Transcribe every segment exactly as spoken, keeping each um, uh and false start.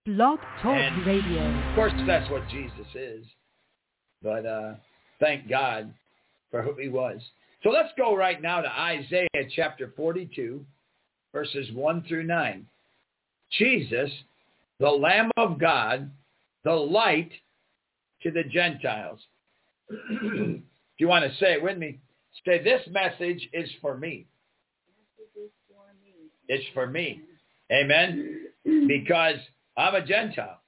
Blog Talk And Radio. of course, that's what Jesus is. But uh, thank God for who he was. So let's go right now to Isaiah chapter forty-two, verses one through nine. Jesus, the Lamb of God, the light to the Gentiles. If you want to say it with me, say, this message is for me. It's for me. Amen? Because I'm a Gentile.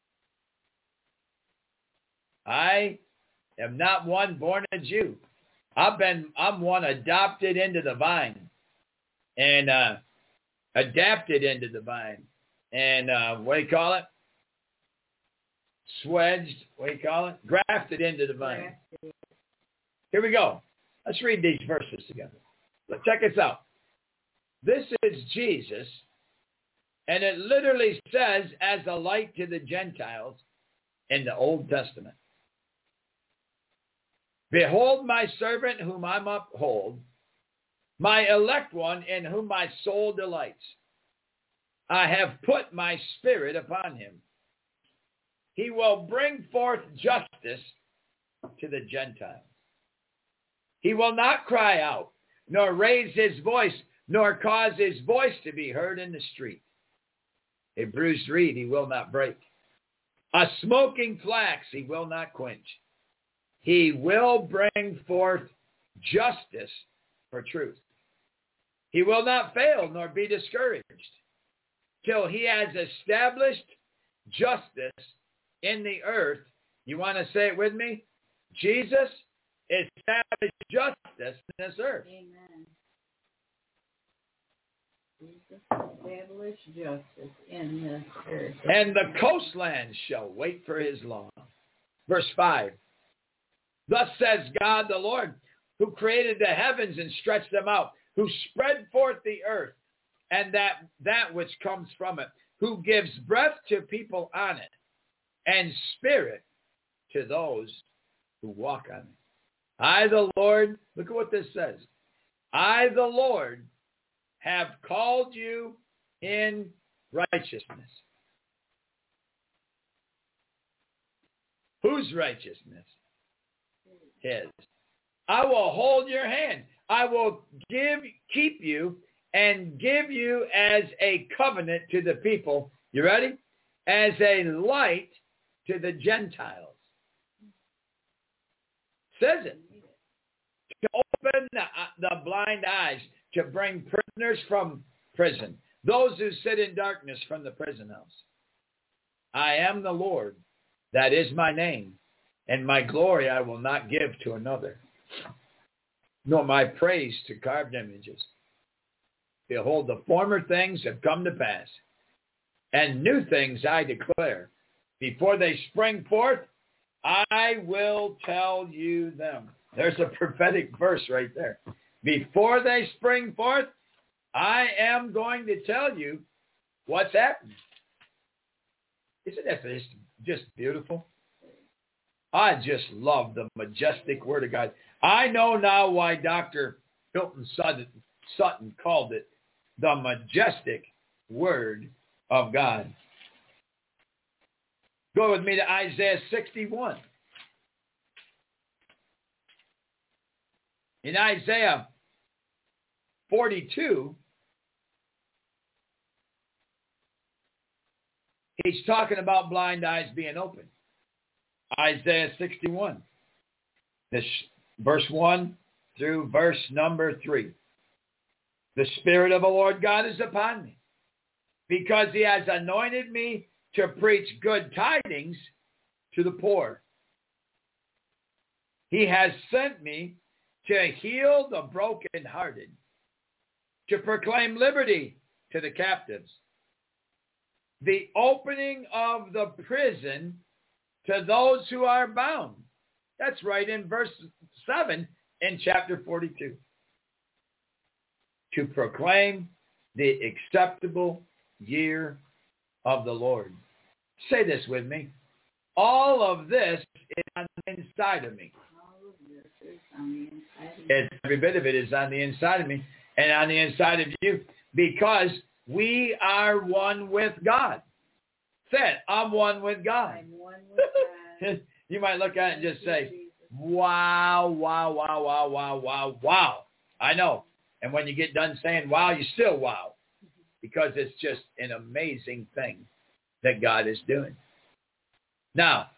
I am not one born a Jew. I've been, I'm one adopted into the vine and uh, adapted into the vine. And uh, what do you call it? Swedged, what do you call it? Grafted into the vine. Here we go. Let's read these verses together. Let's check this out. This is Jesus, and it literally says as a light to the Gentiles in the Old Testament. Behold my servant whom I uphold, my elect one in whom my soul delights. I have put my spirit upon him. He will bring forth justice to the Gentiles. He will not cry out, nor raise his voice, nor cause his voice to be heard in the street. A bruised reed he will not break. A smoking flax he will not quench. He will bring forth justice for truth. He will not fail nor be discouraged till he has established justice in the earth. You want to say it with me? Jesus established justice in this earth. Amen. Jesus established justice in this earth. And the coastlands shall wait for his law. Verse five. Thus says God the Lord, who created the heavens and stretched them out, who spread forth the earth and that, that which comes from it, who gives breath to people on it, and spirit to those who walk on it. I, the Lord, look at what this says. I, the Lord, have called you in righteousness. Whose righteousness? His. I will hold your hand. I will give, keep you and give you as a covenant to the people. You ready? As a light to the Gentiles. Says it. To open the, the blind eyes, to bring prisoners from prison, those who sit in darkness from the prison house. I am the Lord, that is my name, and my glory I will not give to another, nor my praise to carved images. Behold, the former things have come to pass, and new things I declare. Before they spring forth, I will tell you them. There's a prophetic verse right there. Before they spring forth, I am going to tell you what's happening. Isn't that just, just beautiful? I just love the majestic word of God. I know now why Doctor Hilton Sutton, Sutton called it the majestic word of God. Go with me to Isaiah sixty-one. In Isaiah forty-two, he's talking about blind eyes being opened. Isaiah sixty-one, this verse one through verse number three. The Spirit of the Lord God is upon me, because he has anointed me to preach good tidings to the poor. He has sent me to heal the brokenhearted, to proclaim liberty to the captives, the opening of the prison to those who are bound. That's right in verse seven in chapter forty-two. To proclaim the acceptable year of the Lord. Say this with me. All of this is on the inside of me. All of this is on the inside of me. It's, every bit of it is on the inside of me and on the inside of you, because we are one with God. Say it. I'm one with God. I'm one with God. You might look at it and just say, wow, wow, wow, wow, wow, wow, wow. I know. And when you get done saying wow, you still wow. Because it's just an amazing thing that God is doing. Now,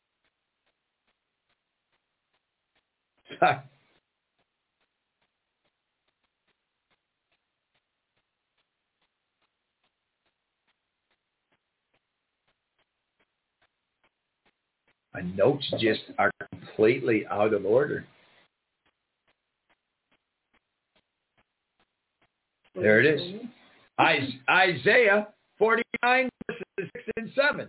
my notes just are completely out of order. There it is. Isaiah forty-nine, verses six and seven.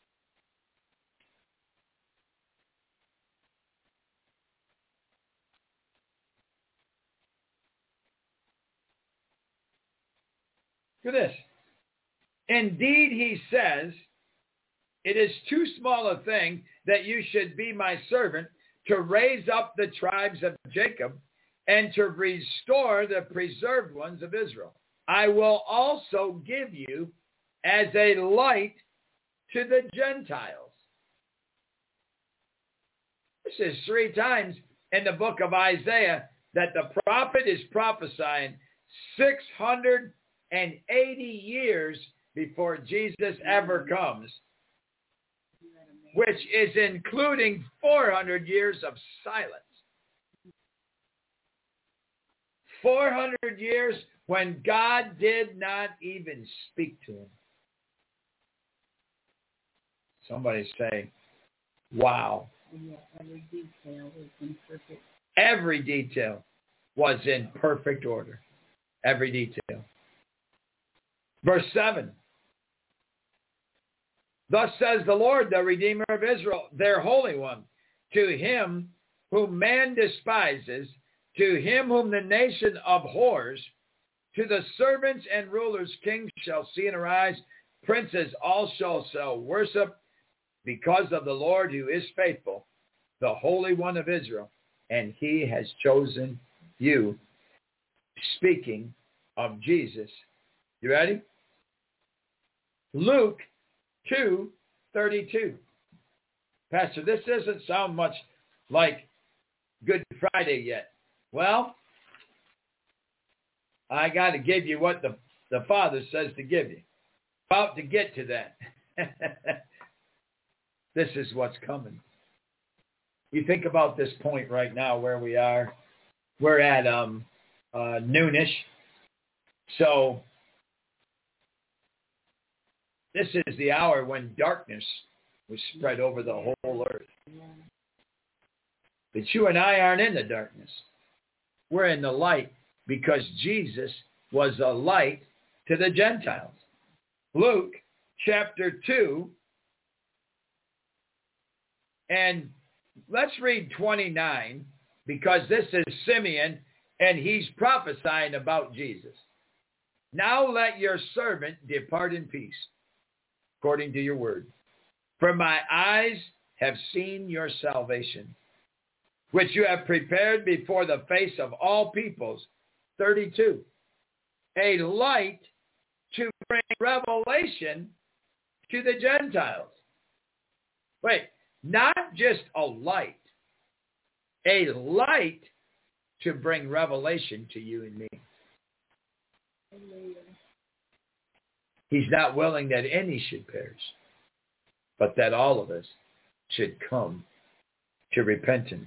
Look at this. Indeed, he says, it is too small a thing that you should be my servant to raise up the tribes of Jacob and to restore the preserved ones of Israel. I will also give you as a light to the Gentiles. This is three times in the book of Isaiah that the prophet is prophesying six hundred eighty years before Jesus ever comes, which is including four hundred years of silence. four hundred years when God did not even speak to him. Somebody say, wow. Yeah, every detail was in perfect. Every detail was in perfect order. Every detail. Verse seven. Thus says the Lord, the Redeemer of Israel, their Holy One, to him whom man despises, to him whom the nation abhors, to the servants and rulers, kings shall see and arise, princes also shall worship, because of the Lord who is faithful, the Holy One of Israel, and he has chosen you. Speaking of Jesus. You ready? Luke two thirty-two. Pastor, this doesn't sound much like Good Friday yet. Well, I got to give you what the, the Father says to give you. About to get to that. This is what's coming. You think about this point right now where we are. We're at um, uh, noonish. So this is the hour when darkness was spread over the whole earth. But you and I aren't in the darkness. We're in the light because Jesus was a light to the Gentiles. Luke chapter two. And let's read twenty-nine, because this is Simeon, and he's prophesying about Jesus. Now let your servant depart in peace, according to your word. For my eyes have seen your salvation, which you have prepared before the face of all peoples. thirty-two. A light to bring revelation to the Gentiles. Wait. Not just a light, a light to bring revelation to you and me. He's not willing that any should perish, but that all of us should come to repentance.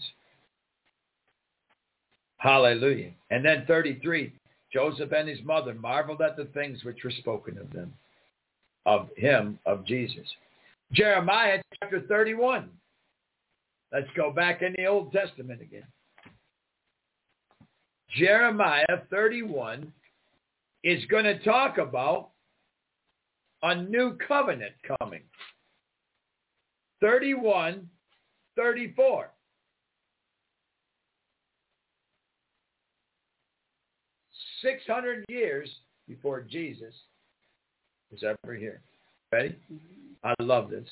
Hallelujah. And then thirty-three, Joseph and his mother marveled at the things which were spoken of them, of him, of Jesus. Jeremiah chapter thirty-one. Let's go back in the Old Testament again. Jeremiah thirty-one is going to talk about a new covenant coming. thirty-one, thirty-four. six hundred years before Jesus was ever here. Ready? I love this.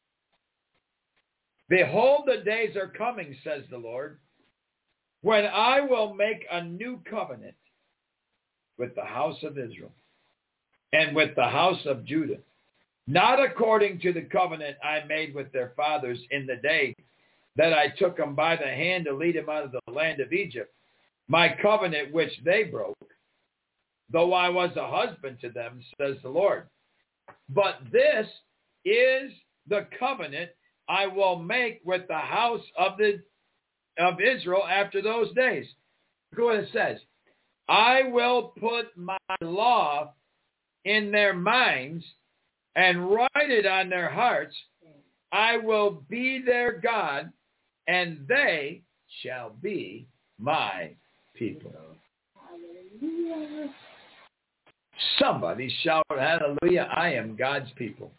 Behold, the days are coming, says the Lord, when I will make a new covenant with the house of Israel and with the house of Judah, not according to the covenant I made with their fathers in the day that I took them by the hand to lead them out of the land of Egypt, my covenant which they broke, though I was a husband to them, says the Lord. But this is the covenant I will make with the house of the of Israel after those days. Look what it says. I will put my law in their minds and write it on their hearts. I will be their God, and they shall be my people. Hallelujah. Somebody shout hallelujah. I am God's people.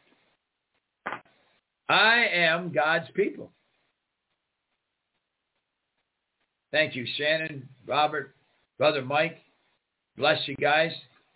I am God's people. Thank you, Shannon, Robert, Brother Mike. Bless you guys.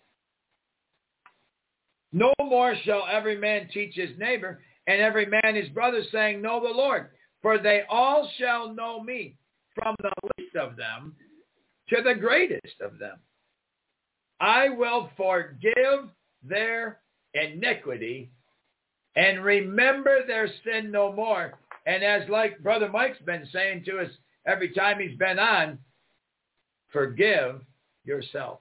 No more shall every man teach his neighbor, and every man his brother, saying, know the Lord. For they all shall know me, from the least of them to the greatest of them. I will forgive their iniquity and remember their sin no more. And as like Brother Mike's been saying to us every time he's been on, forgive yourself.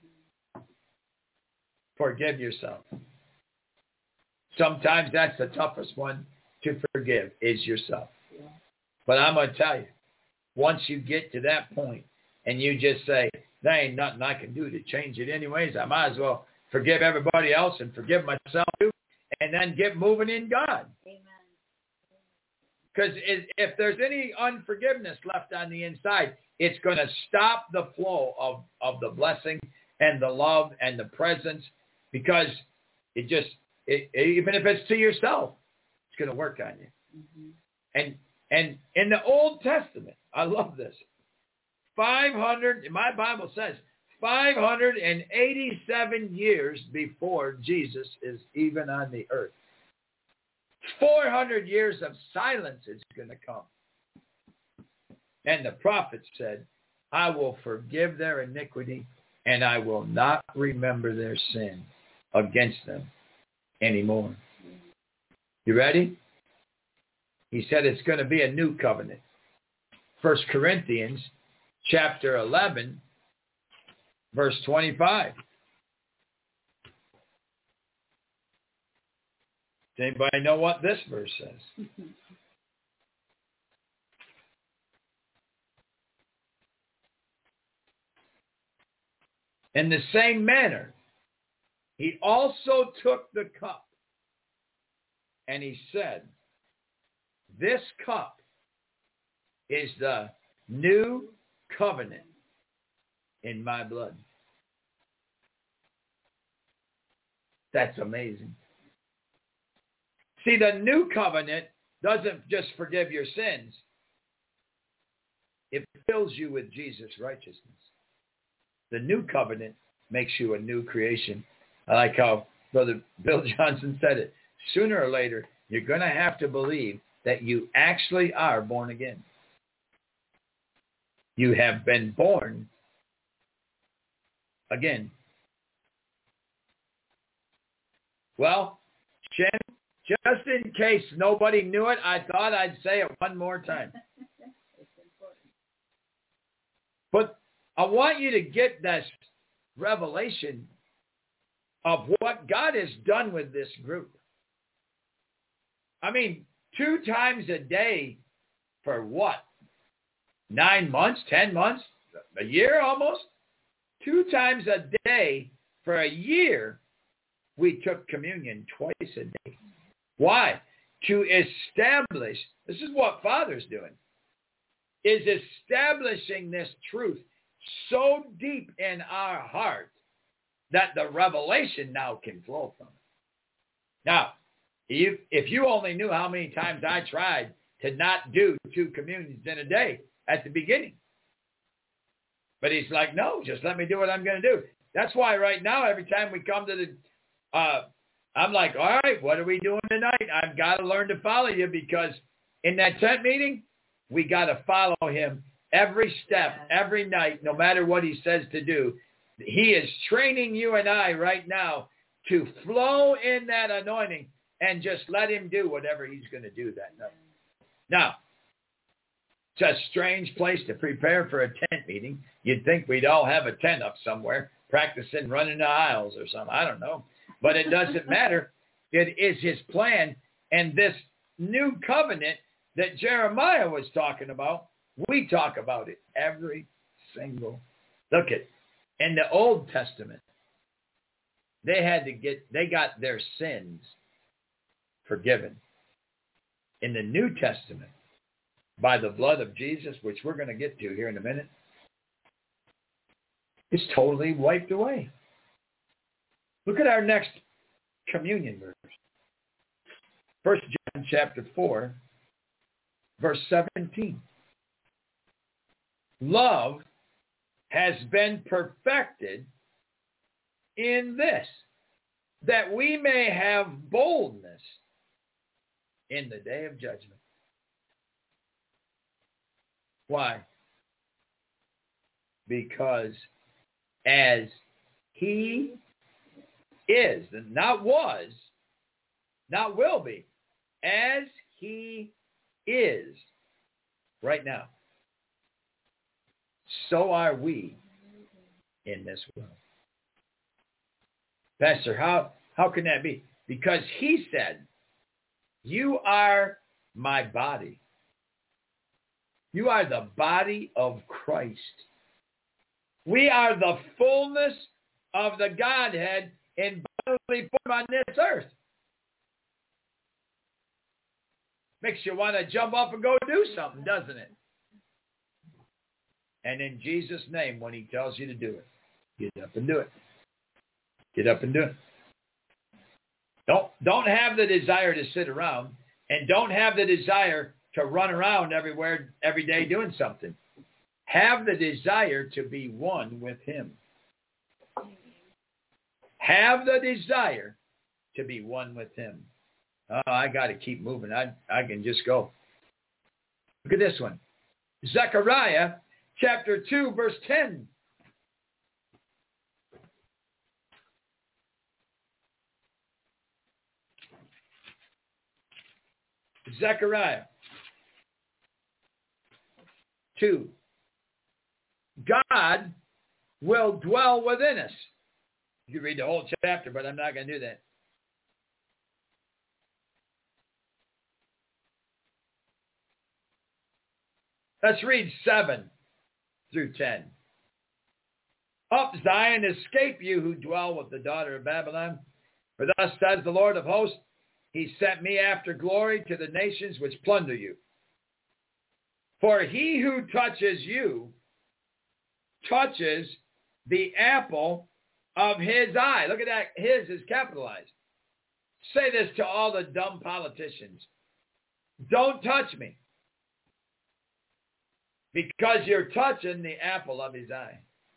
Forgive yourself. Sometimes that's the toughest one to forgive, is yourself. Yeah. But I'm going to tell you, once you get to that point and you just say, there ain't nothing I can do to change it anyways, I might as well forgive everybody else and forgive myself too, and then get moving in God. Amen. Because if there's any unforgiveness left on the inside, it's going to stop the flow of, of the blessing and the love and the presence, because it just, it, even if it's to yourself, it's going to work on you. Mm-hmm. And and in the Old Testament, I love this, five hundred, my Bible says, five hundred eighty-seven years before Jesus is even on the earth. four hundred years of silence is going to come. And the prophet said, I will forgive their iniquity, and I will not remember their sin against them anymore. You ready? He said it's going to be a new covenant. First Corinthians chapter eleven, verse twenty-five. Does anybody know what this verse says? In the same manner, he also took the cup, and he said, this cup is the new covenant in my blood. That's amazing. See, the new covenant doesn't just forgive your sins. It fills you with Jesus' righteousness. The new covenant makes you a new creation. I like how Brother Bill Johnson said it. Sooner or later, you're going to have to believe that you actually are born again. You have been born again. Well, Shannon, just in case nobody knew it, I thought I'd say it one more time. But I want you to get this revelation of what God has done with this group. I mean, two times a day for what? Nine months, ten months, a year almost? Two times a day for a year, we took communion twice a day. Why? To establish, this is what Father's doing, is establishing this truth so deep in our heart that the revelation now can flow from it. Now, if, if you only knew how many times I tried to not do two communions in a day at the beginning. But he's like, no, just let me do what I'm going to do. That's why right now, every time we come to the, uh, I'm like, all right, what are we doing tonight? I've got to learn to follow you, because in that tent meeting, we got to follow him every step, every night, no matter what he says to do. He is training you and I right now to flow in that anointing and just let him do whatever he's going to do that night. Now, it's a strange place to prepare for a tent meeting. You'd think we'd all have a tent up somewhere, practicing running the aisles or something. I don't know. But it doesn't matter. It is his plan. And this new covenant that Jeremiah was talking about, we talk about it every single. Look at, in the Old Testament, they had to get, they got their sins forgiven. In the New Testament, by the blood of Jesus, which we're going to get to here in a minute, it's totally wiped away. Look at our next communion verse. First John chapter four, verse seventeen. Love has been perfected in this, that we may have boldness in the day of judgment. Why? Because as he is, and not was, not will be, as he is right now, so are we in this world. Pastor, how, how can that be? Because he said, you are my body. You are the body of Christ. We are the fullness of the Godhead in bodily form on this earth. Makes you want to jump up and go do something, doesn't it? And in Jesus' name, when he tells you to do it, get up and do it. Get up and do it. Don't, don't have the desire to sit around, and don't have the desire to run around everywhere every day doing something. Have the desire to be one with him. Have the desire to be one with him. Oh, I got to keep moving. I, I can just go. Look at this one. Zechariah chapter two, verse ten. Zechariah two. God will dwell within us. You can read the whole chapter, but I'm not going to do that. Let's read seven through ten. Up, Zion, escape you who dwell with the daughter of Babylon. For thus says the Lord of hosts, he sent me after glory to the nations which plunder you. For he who touches you touches the apple of his eye. Look at that. His is capitalized. Say this to all the dumb politicians. Don't touch me. Because you're touching the apple of his eye.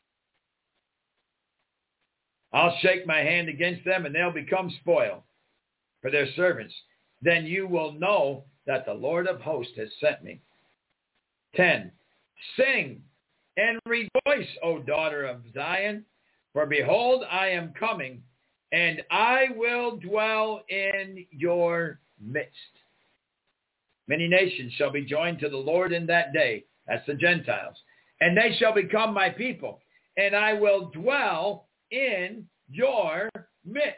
I'll shake my hand against them, and they'll become spoil for their servants. Then you will know that the Lord of hosts has sent me. ten. Sing and rejoice, O daughter of Zion, for behold, I am coming, and I will dwell in your midst. Many nations shall be joined to the Lord in that day. That's the Gentiles. And they shall become my people, and I will dwell in your midst.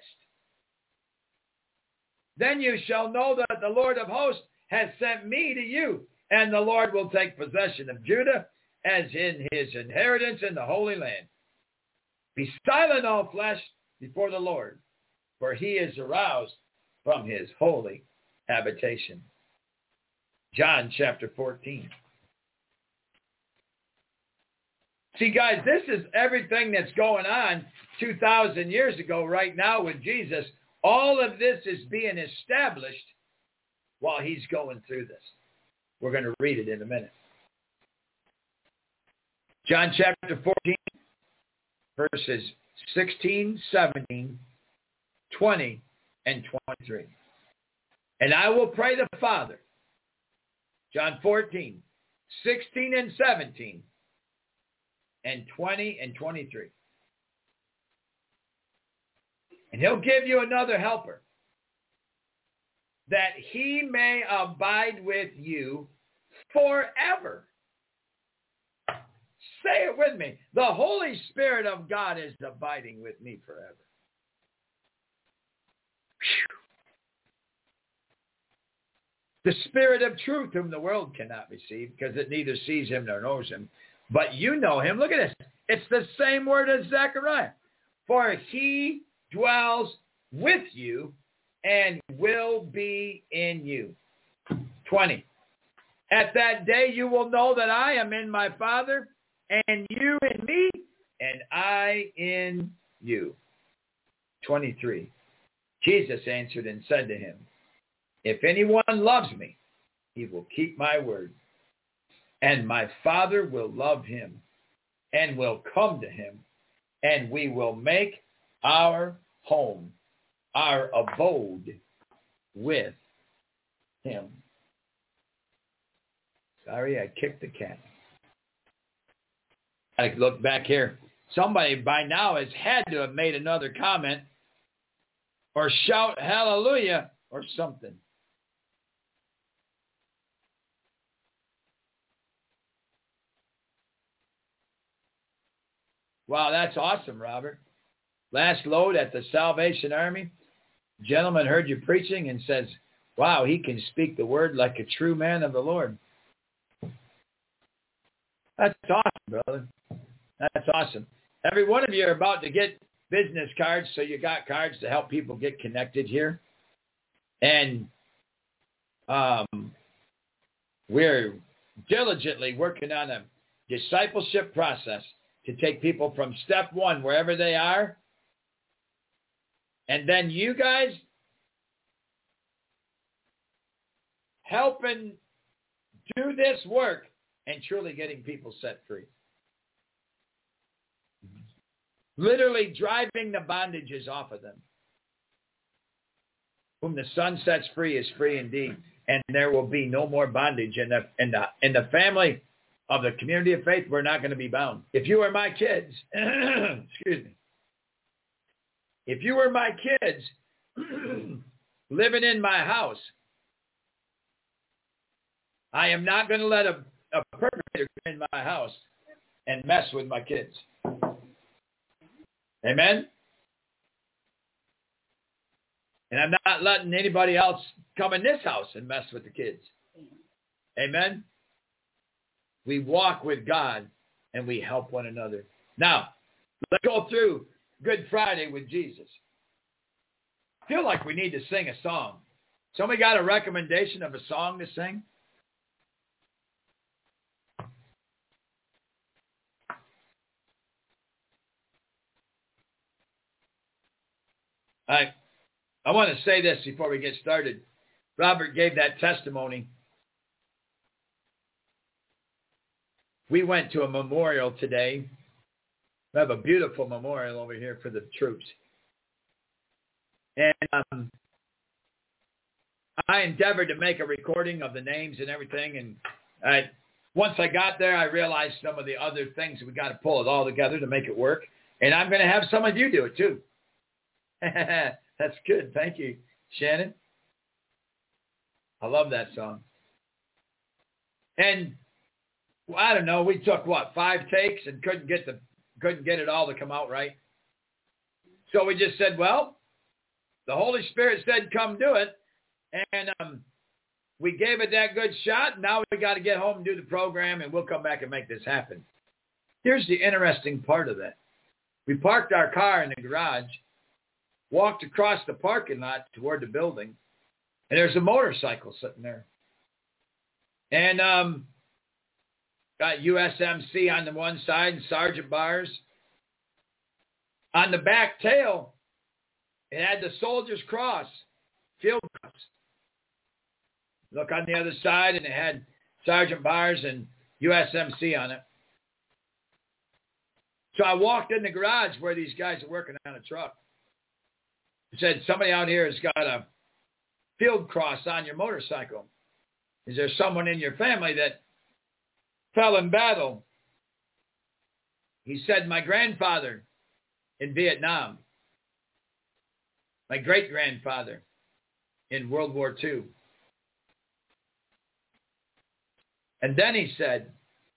Then you shall know that the Lord of hosts has sent me to you, and the Lord will take possession of Judah as in his inheritance in the Holy Land. Be silent, all flesh, before the Lord, for he is aroused from his holy habitation. John chapter fourteen. See, guys, this is everything that's going on two thousand years ago right now with Jesus. All of this is being established while he's going through this. We're going to read it in a minute. John chapter fourteen, verses sixteen, seventeen, twenty, and twenty-three. And I will pray the Father. John fourteen, sixteen, and seventeen, and twenty and twenty-three. And he'll give you another helper, that he may abide with you forever. Say it with me. The Holy Spirit of God is abiding with me forever. Whew. The Spirit of truth, whom the world cannot receive, because it neither sees him nor knows him. But you know him. Look at this. It's the same word as Zechariah. For he dwells with you and will be in you. twenty. At that day you will know that I am in my Father, and you in me, and I in you. twenty-three. Jesus answered and said to him, if anyone loves me, he will keep my word, and my Father will love him, and will come to him, and we will make our home, our abode with him. Sorry, I kicked the cat. I look back here. Somebody by now has had to have made another comment or shout hallelujah or something. Wow, that's awesome, Robert. Last load at the Salvation Army. Gentleman heard you preaching and says, wow, he can speak the word like a true man of the Lord. That's awesome, brother. That's awesome. Every one of you are about to get business cards, so you got cards to help people get connected here. And um, we're diligently working on a discipleship process to take people from step one, wherever they are, and then you guys helping do this work and truly getting people set free. Literally driving the bondages off of them. Whom the Son sets free is free indeed. And there will be no more bondage. In the, in the, in the family of the community of faith, we're not going to be bound. If you were my kids, excuse me. If you were my kids living in my house, I am not going to let a, a perpetrator come in my house and mess with my kids. Amen? And I'm not letting anybody else come in this house and mess with the kids. Amen? We walk with God and we help one another. Now, let's go through Good Friday with Jesus. I feel like we need to sing a song. Somebody got a recommendation of a song to sing? I, I want to say this before we get started. Robert gave that testimony. We went to a memorial today. We have a beautiful memorial over here for the troops. And um, I endeavored to make a recording of the names and everything. And I, once I got there, I realized some of the other things. We got to pull it all together to make it work. And I'm going to have some of you do it too. That's good. Thank you, Shannon. I love that song. And well, I don't know, we took what, five takes and couldn't get the couldn't get it all to come out right. So we just said, well, the Holy Spirit said, come do it. And um, we gave it that good shot. Now we got to get home and do the program, and we'll come back and make this happen. Here's the interesting part of that. We parked our car in the garage, walked across the parking lot toward the building, and there's a motorcycle sitting there. And um, got U S M C on the one side and Sergeant Bars. On the back tail, it had the Soldier's Cross, Field Cross. Look on the other side, and it had Sergeant Bars and U S M C on it. So I walked in the garage where these guys are working on a truck. It said, somebody out here has got a field cross on your motorcycle. Is there someone in your family that fell in battle? He said, my grandfather in Vietnam. my great-grandfather in World War Two. And then he said,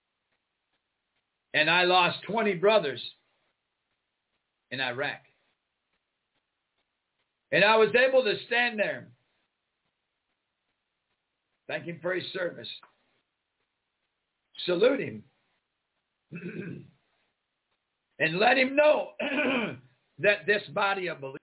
and I lost twenty brothers in Iraq. And I was able to stand there, thank him for his service, salute him, and let him know that this body of believers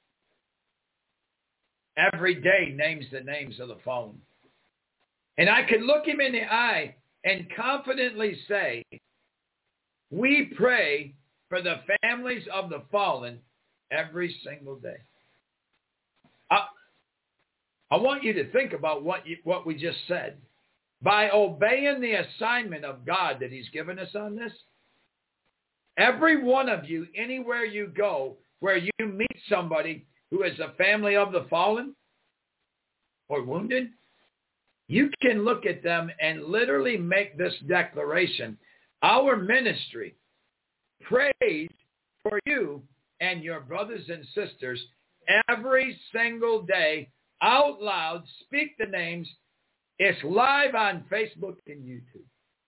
every day names the names of the fallen. And I could look him in the eye and confidently say, we pray for the families of the fallen every single day. I, I want you to think about what you, what we just said. By obeying the assignment of God that he's given us on this, every one of you, anywhere you go, where you meet somebody who is a family of the fallen or wounded, you can look at them and literally make this declaration. Our ministry prays for you and your brothers and sisters every single day, out loud. Speak the names. It's live on Facebook and YouTube.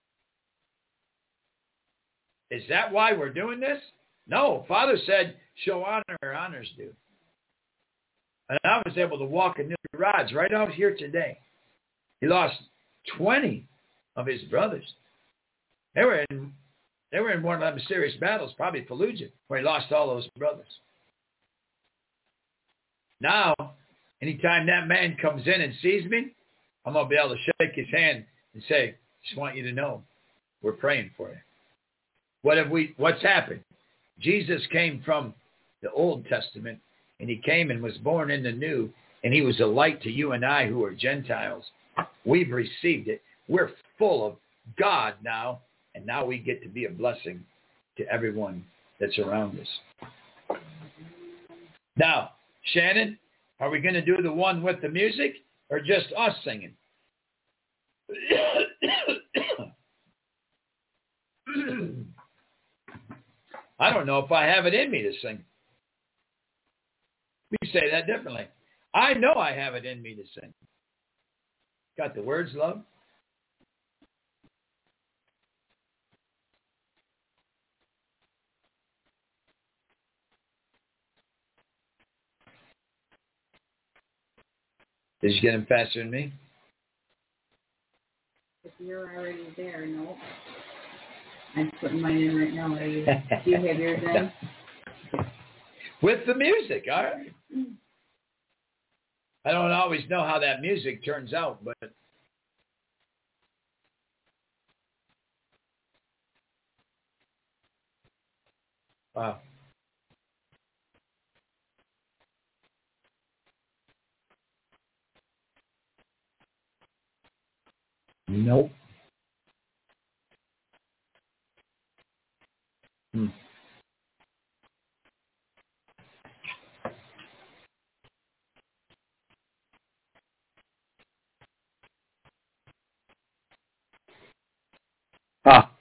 Is that why we're doing this? No. Father said, show honor where honor's due. And I was able to walk a new rods right out here today. He lost twenty of his brothers. They were in they were in one of them serious battles, probably Fallujah, where he lost all those brothers. Now, anytime that man comes in and sees me, I'm going to be able to shake his hand and say, just want you to know, we're praying for you. What have we, what's happened? Jesus came from the Old Testament, and he came and was born in the New, and he was a light to you and I who are Gentiles. We've received it. We're full of God now, and now we get to be a blessing to everyone that's around us. Now, Shannon, are we going to do the one with the music or just us singing? I don't know if I have it in me to sing. We say that differently. I know I have it in me to sing. Got the words, love? Did you get them faster than me? If you're already there, no. I'm putting mine in right now. Are you, do you have yours in? With the music, all right. I don't always know how that music turns out, but wow. Nope. Hmm. Ah,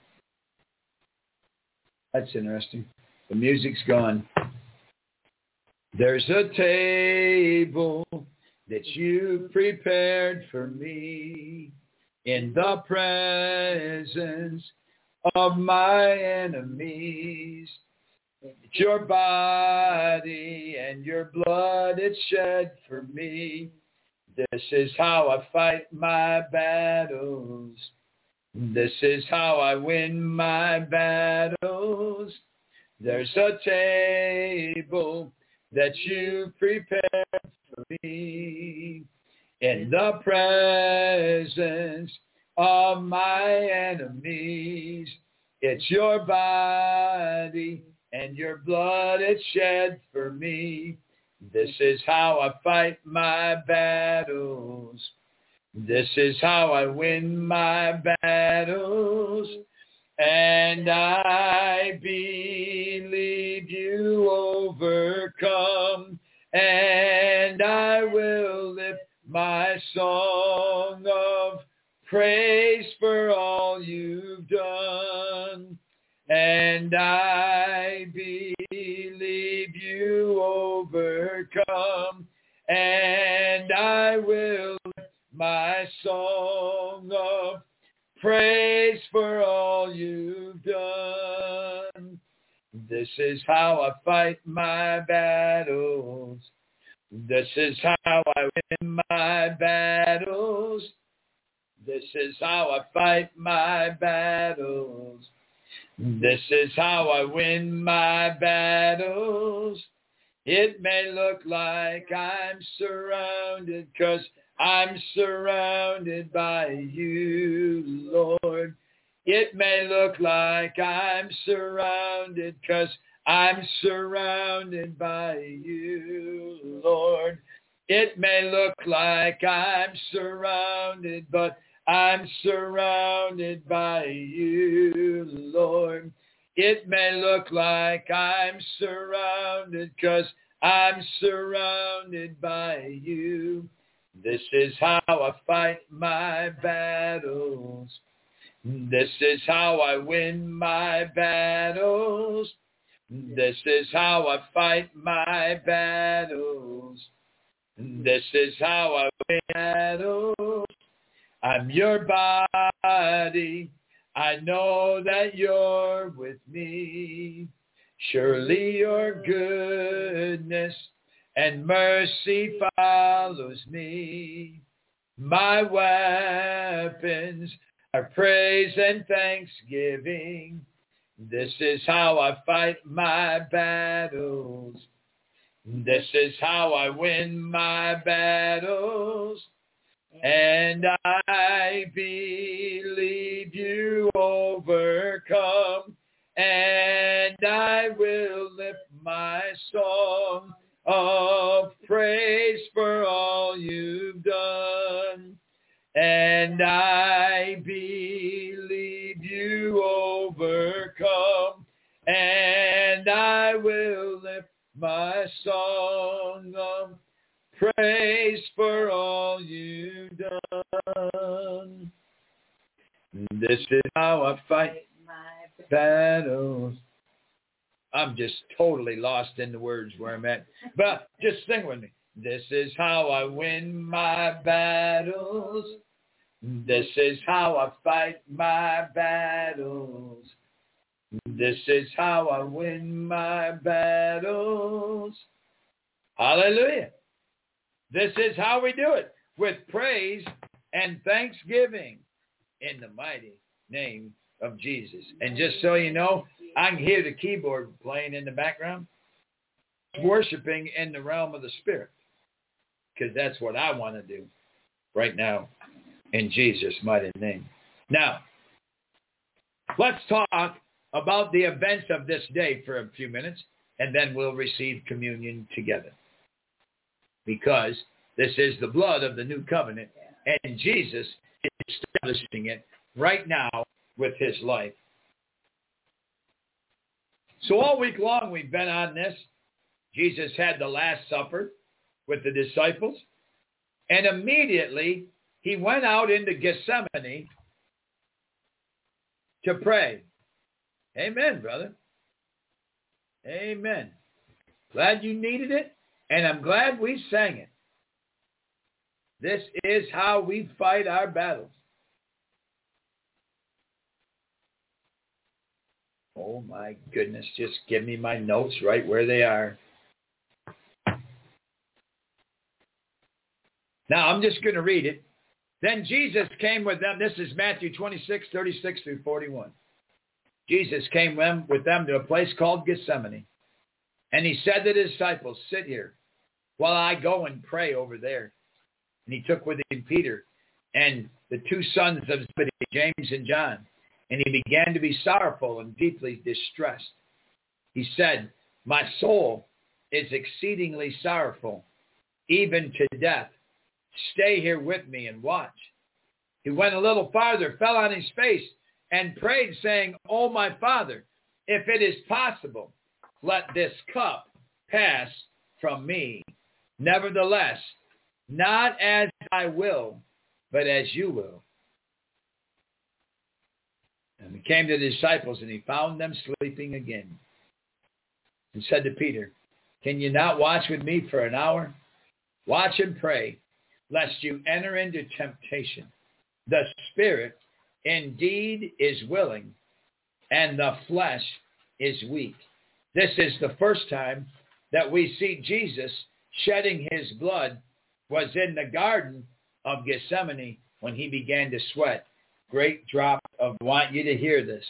that's interesting. The music's gone. There's a table that you prepared for me in the presence of my enemies. It's your body and your blood it shed for me. This is how I fight my battles. This is how I win my battles. There's a table that you prepared for me in the presence of my enemies. It's your body and your blood it shed for me. This is how I fight my battles. This is how I win my battles. And I believe you overcome. And I will lift my song of praise for all you've done. And I believe you you overcome. And I will lift my song of praise for all you've done. This is how I fight my battles. This is how I win my battles. This is how I fight my battles. This is how I win my battles. It may look like I'm surrounded, 'cause I'm surrounded by you, Lord. It may look like I'm surrounded, 'cause I'm surrounded by you, Lord. It may look like I'm surrounded, but I'm surrounded by you, Lord. It may look like I'm surrounded, 'cause I'm surrounded by you. This is how I fight my battles. This is how I win my battles. This is how I fight my battles. This is how I win battles. I'm your body. I know that you're with me. Surely your goodness and mercy follows me. My weapons are praise and thanksgiving. This is how I fight my battles. This is how I win my battles. And I believe you overcome. And I will lift my song of praise for all you've done. And I believe you overcome. And I will lift my song of praise for all you've done. This is how I fight my battles. I'm just totally lost in the words where I'm at. But just sing with me. This is how I win my battles. This is how I fight my battles. This is how I win my battles. Hallelujah. This is how we do it, with praise and thanksgiving in the mighty name of Jesus. And just so you know, I can hear the keyboard playing in the background, worshiping in the realm of the Spirit, because that's what I want to do right now in Jesus' mighty name. Now, let's talk about the events of this day for a few minutes, and then we'll receive communion together. Because this is the blood of the new covenant, and Jesus is establishing it right now with his life. So all week long we've been on this. Jesus had the Last Supper with the disciples, and immediately he went out into Gethsemane to pray. Amen, brother. Amen. Glad you needed it, and I'm glad we sang it. This is how we fight our battles. Oh, my goodness. Just give me my notes right where they are. Now, I'm just going to read it. Then Jesus came with them. This is Matthew twenty-six, thirty-six through forty-one. Jesus came with them to a place called Gethsemane. And he said to the disciples, sit here while I go and pray over there. And he took with him Peter and the two sons of Zebedee, James and John. And he began to be sorrowful and deeply distressed. He said, my soul is exceedingly sorrowful, even to death. Stay here with me and watch. He went a little farther, fell on his face, and prayed, saying, O my Father, if it is possible, let this cup pass from me. Nevertheless, not as I will, but as you will. And he came to the disciples, and he found them sleeping again. And said to Peter, Can you not watch with me for an hour? Watch and pray, lest you enter into temptation. The spirit indeed is willing, and the flesh is weak. This is the first time that we see Jesus shedding his blood was in the Garden of Gethsemane when he began to sweat. Great drop of, I want you to hear this.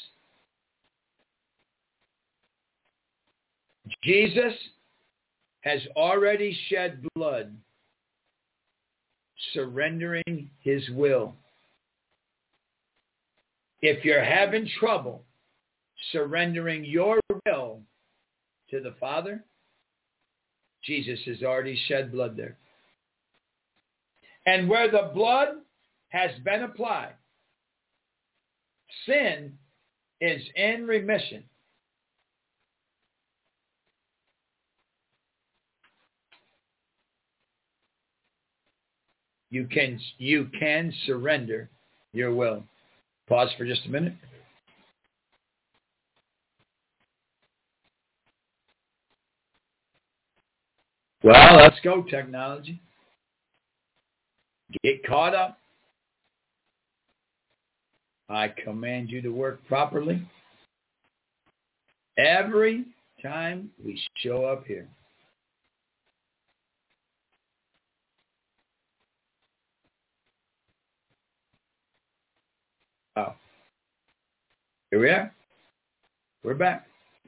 Jesus has already shed blood, surrendering his will. If you're having trouble surrendering your will to the Father, Jesus has already shed blood there. And where the blood has been applied, sin is in remission. You can, you can surrender your will. Pause for just a minute. Well, let's go, technology. Get caught up. I command you to work properly every time we show up here. Oh. Here we are. We're back.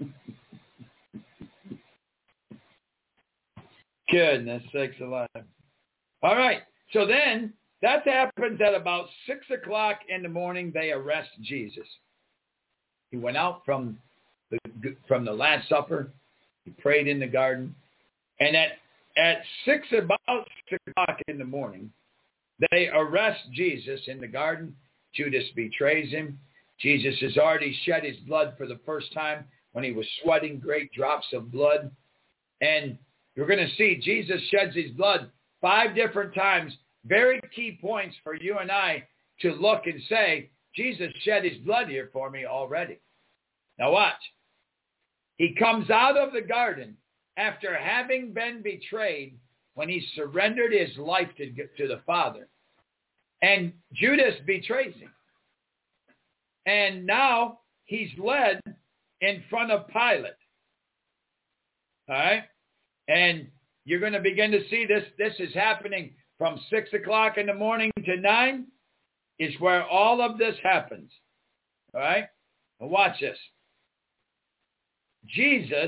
Goodness sakes alive. All right. So then, that happens at about six o'clock in the morning. They arrest Jesus. He went out from the from the Last Supper. He prayed in the garden. And at, at six, about six o'clock in the morning, they arrest Jesus in the garden. Judas betrays him. Jesus has already shed his blood for the first time when he was sweating great drops of blood. And you're going to see Jesus sheds his blood five different times. Very key points for you and I to look and say, Jesus shed his blood here for me already. Now watch. He comes out of the garden after having been betrayed when he surrendered his life to, to the Father. And Judas betrays him. And now he's led in front of Pilate. All right? And you're going to begin to see this. This is happening from six o'clock in the morning to nine is where all of this happens. All right? Now watch this. Jesus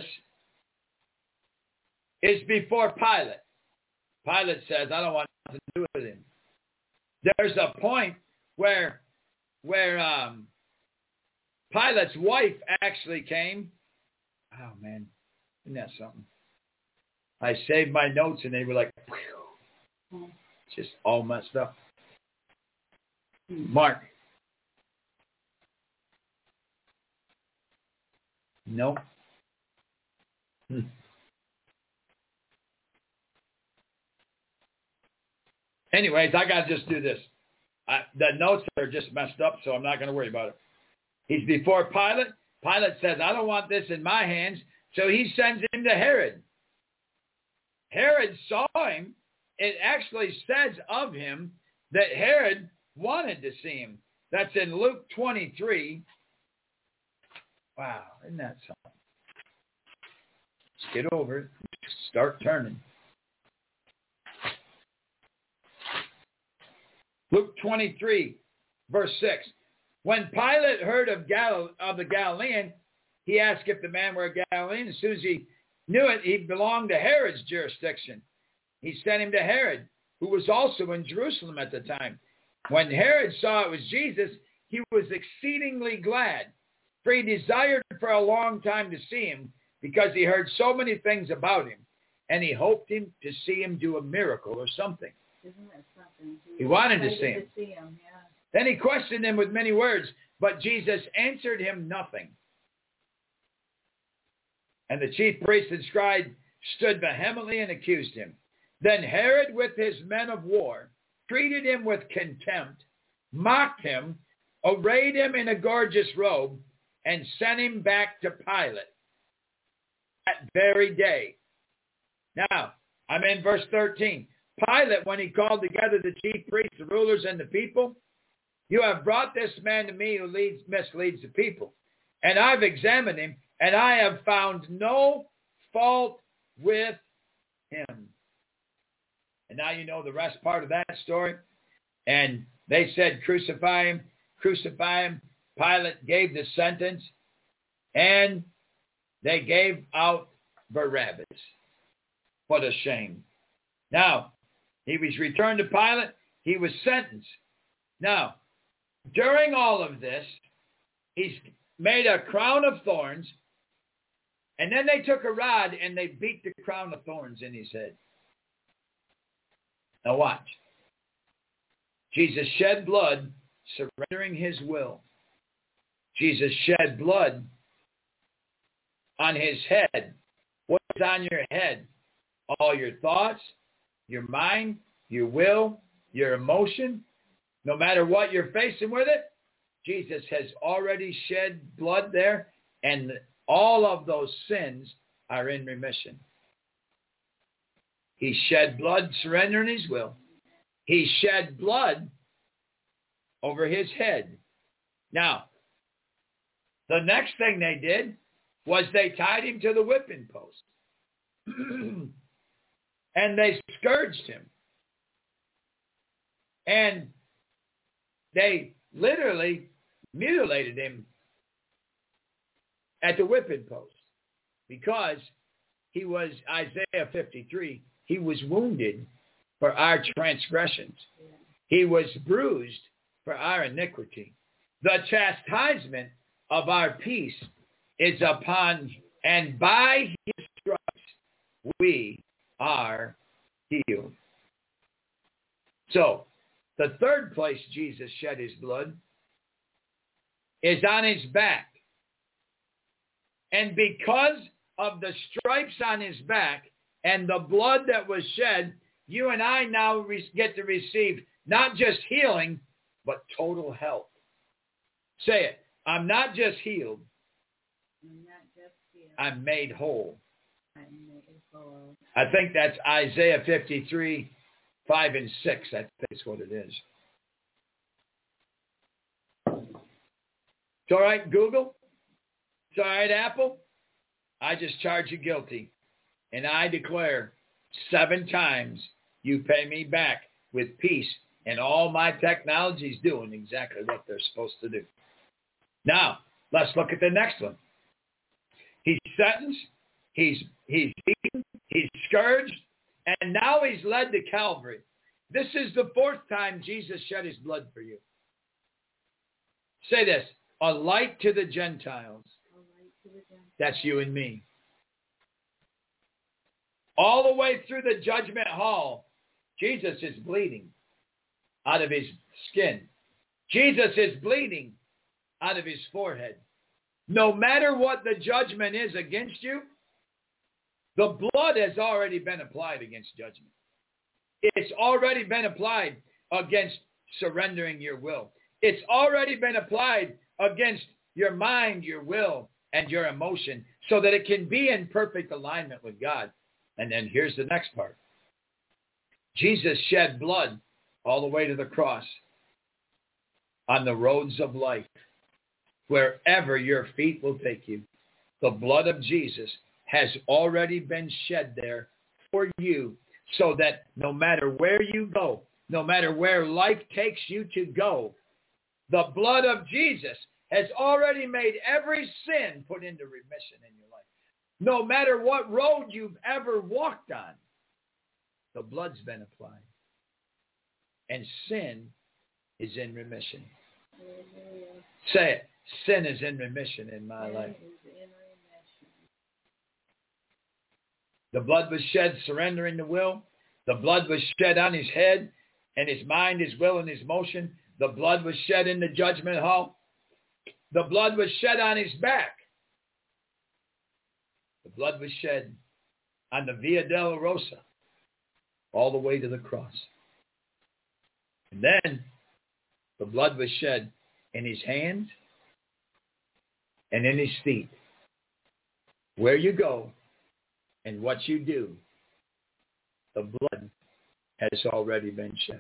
is before Pilate. Pilate says, I don't want nothing to do with him. There's a point where where um, Pilate's wife actually came. Oh, man. Isn't that something? I saved my notes, and they were like, whew, just all messed up. Mark. Nope. Hmm. Anyways, I got to just do this. I, the notes are just messed up, so I'm not going to worry about it. He's before Pilate. Pilate says, I don't want this in my hands, so he sends him to Herod. Herod saw him. It actually says of him that Herod wanted to see him. That's in Luke twenty-three. Wow, isn't that something? Let's get over it. Start turning. Luke twenty-three, verse six. When Pilate heard of, Gal- of the Galilean, he asked if the man were a Galilean. As soon as he knew it, he belonged to Herod's jurisdiction. He sent him to Herod, who was also in Jerusalem at the time. When Herod saw it was Jesus, he was exceedingly glad, for he desired for a long time to see him, because he heard so many things about him, and he hoped him to see him do a miracle or something. Isn't that something? He wanted to see him. To see him yeah. Then he questioned him with many words, but Jesus answered him nothing. And the chief priest and scribe stood vehemently and accused him. Then Herod, with his men of war, treated him with contempt, mocked him, arrayed him in a gorgeous robe, and sent him back to Pilate. That very day, Now, I'm in verse thirteen. Pilate, when he called together the chief priests, the rulers, and the people, you have brought this man to me who leads, misleads the people. And I've examined him, and I have found no fault with him. And now you know the rest part of that story. And they said, crucify him, crucify him. Pilate gave the sentence, and they gave out Barabbas. What a shame. Now, he was returned to Pilate. He was sentenced. Now, during all of this, he's made a crown of thorns, and then they took a rod and they beat the crown of thorns in his head. Now watch. Jesus shed blood, surrendering his will. Jesus shed blood on his head. What's on your head? All your thoughts, your mind, your will, your emotion. No matter what you're facing with it, Jesus has already shed blood there, and all of those sins are in remission. He shed blood surrendering his will. He shed blood over his head. Now, the next thing they did was they tied him to the whipping post. And they scourged him. And they literally mutilated him at the whipping post because he was, Isaiah fifty-three, he was wounded for our transgressions. He was bruised for our iniquity. The chastisement of our peace is upon, and by his stripes we are healed. So, the third place Jesus shed his blood is on his back. And because of the stripes on his back and the blood that was shed, you and I now re- get to receive not just healing, but total health. Say it. I'm not just healed. I'm not just healed. I'm made whole. I'm made whole. I think that's Isaiah fifty-three, five and six. I think that's what it is. It's all right, Google. It's all right, Apple. I just charge you guilty. And I declare seven times you pay me back with peace. And all my technology's doing exactly what they're supposed to do. Now, let's look at the next one. He's sentenced. He's, he's beaten. He's scourged. And now he's led to Calvary. This is the fourth time Jesus shed his blood for you. Say this. A light to the Gentiles. That's you and me. All the way through the judgment hall, Jesus is bleeding out of his skin. Jesus is bleeding out of his forehead. No matter what the judgment is against you, the blood has already been applied against judgment. It's already been applied against surrendering your will. It's already been applied against your mind, your will, and your emotion so that it can be in perfect alignment with God. And then here's the next part. Jesus shed blood all the way to the cross on the roads of life. Wherever your feet will take you, the blood of Jesus has already been shed there for you so that no matter where you go, no matter where life takes you to go, the blood of Jesus has already made every sin put into remission in your life. No matter what road you've ever walked on, the blood's been applied. And sin is in remission. Say it. Sin is in remission in my life. The blood was shed surrendering the will. The blood was shed on his head and his mind, his will, and his motion. The blood was shed in the judgment hall. The blood was shed on his back. The blood was shed on the Via Dolorosa all the way to the cross. And then the blood was shed in his hands and in his feet. Where you go and what you do, the blood has already been shed.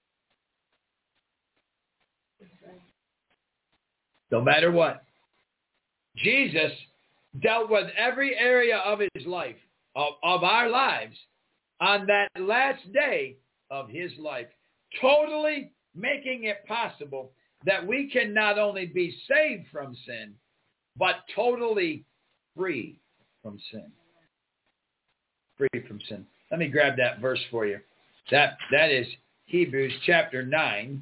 No matter what. Jesus dealt with every area of his life, of, of our lives, on that last day of his life, totally making it possible that we can not only be saved from sin, but totally free from sin. Free from sin. Let me grab that verse for you. That that is Hebrews chapter nine.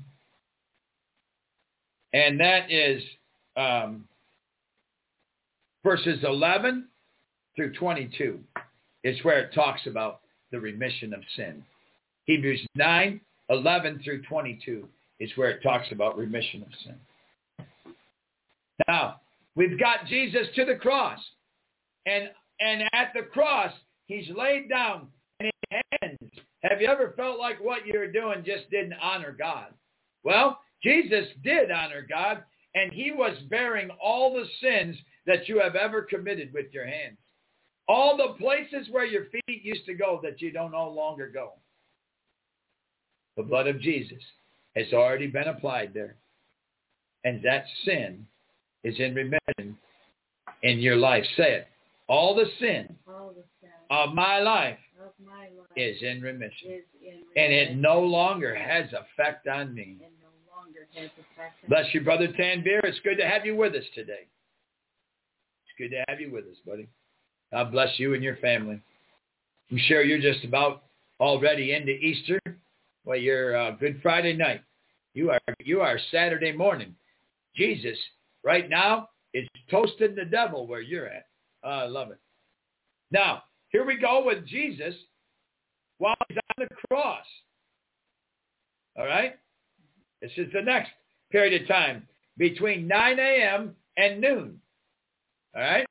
And that is um, verses eleven through twenty-two. It's where it talks about the remission of sin. Hebrews nine, eleven through twenty-two is where it talks about remission of sin. Now, we've got Jesus to the cross. And, and at the cross, he's laid down and his hands. Have you ever felt like what you were doing just didn't honor God? Well, Jesus did honor God, and he was bearing all the sins that you have ever committed with your hands. All the places where your feet used to go that you don't no longer go. The blood of Jesus has already been applied there. And that sin is in remission in your life. Say it. All the sin, All the sin of my life, of my life is in remission. is in remission. And it no longer has effect on me. And no longer has effect on Bless you, Brother Tanvir. It's good to have you with us today. It's good to have you with us, buddy. God bless you and your family. I'm sure you're just about already into Easter. Well, you're uh, Good Friday night. You are you are Saturday morning. Jesus, right now, is toasting the devil where you're at. Oh, I love it. Now, here we go with Jesus while he's on the cross. All right? This is the next period of time between nine a.m. and noon. All right?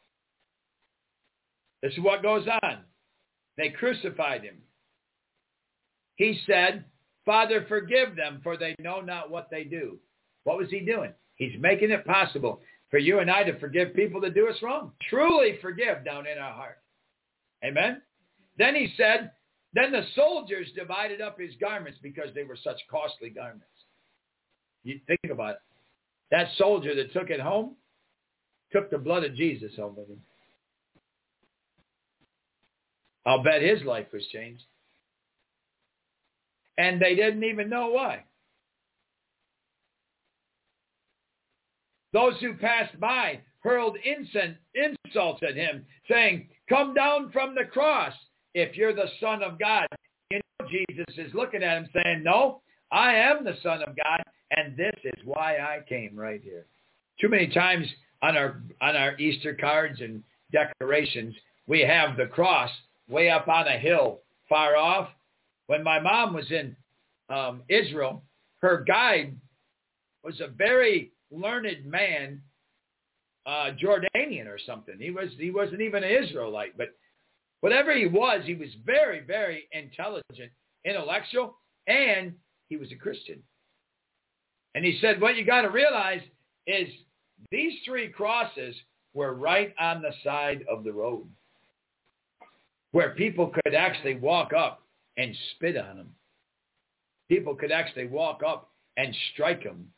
This is what goes on. They crucified him. He said, Father, forgive them, for they know not what they do. What was he doing? He's making it possible for you and I to forgive people that do us wrong. Truly forgive down in our heart. Amen? Then he said, then the soldiers divided up his garments because they were such costly garments. You think about it. That soldier that took it home took the blood of Jesus home with him. I'll bet his life was changed. And they didn't even know why. Those who passed by hurled insults at him, saying, come down from the cross if you're the Son of God. You know, Jesus is looking at him saying, no, I am the Son of God, and this is why I came right here. Too many times on our on our Easter cards and decorations, we have the cross way up on a hill far off. When my mom was in um, Israel, her guide was a very learned man, uh, Jordanian or something. He was he wasn't even an Israelite, but whatever he was, he was very, very intelligent, intellectual, and he was a Christian. And he said, what you got to realize is these three crosses were right on the side of the road where people could actually walk up and spit on them. People could actually walk up and strike them.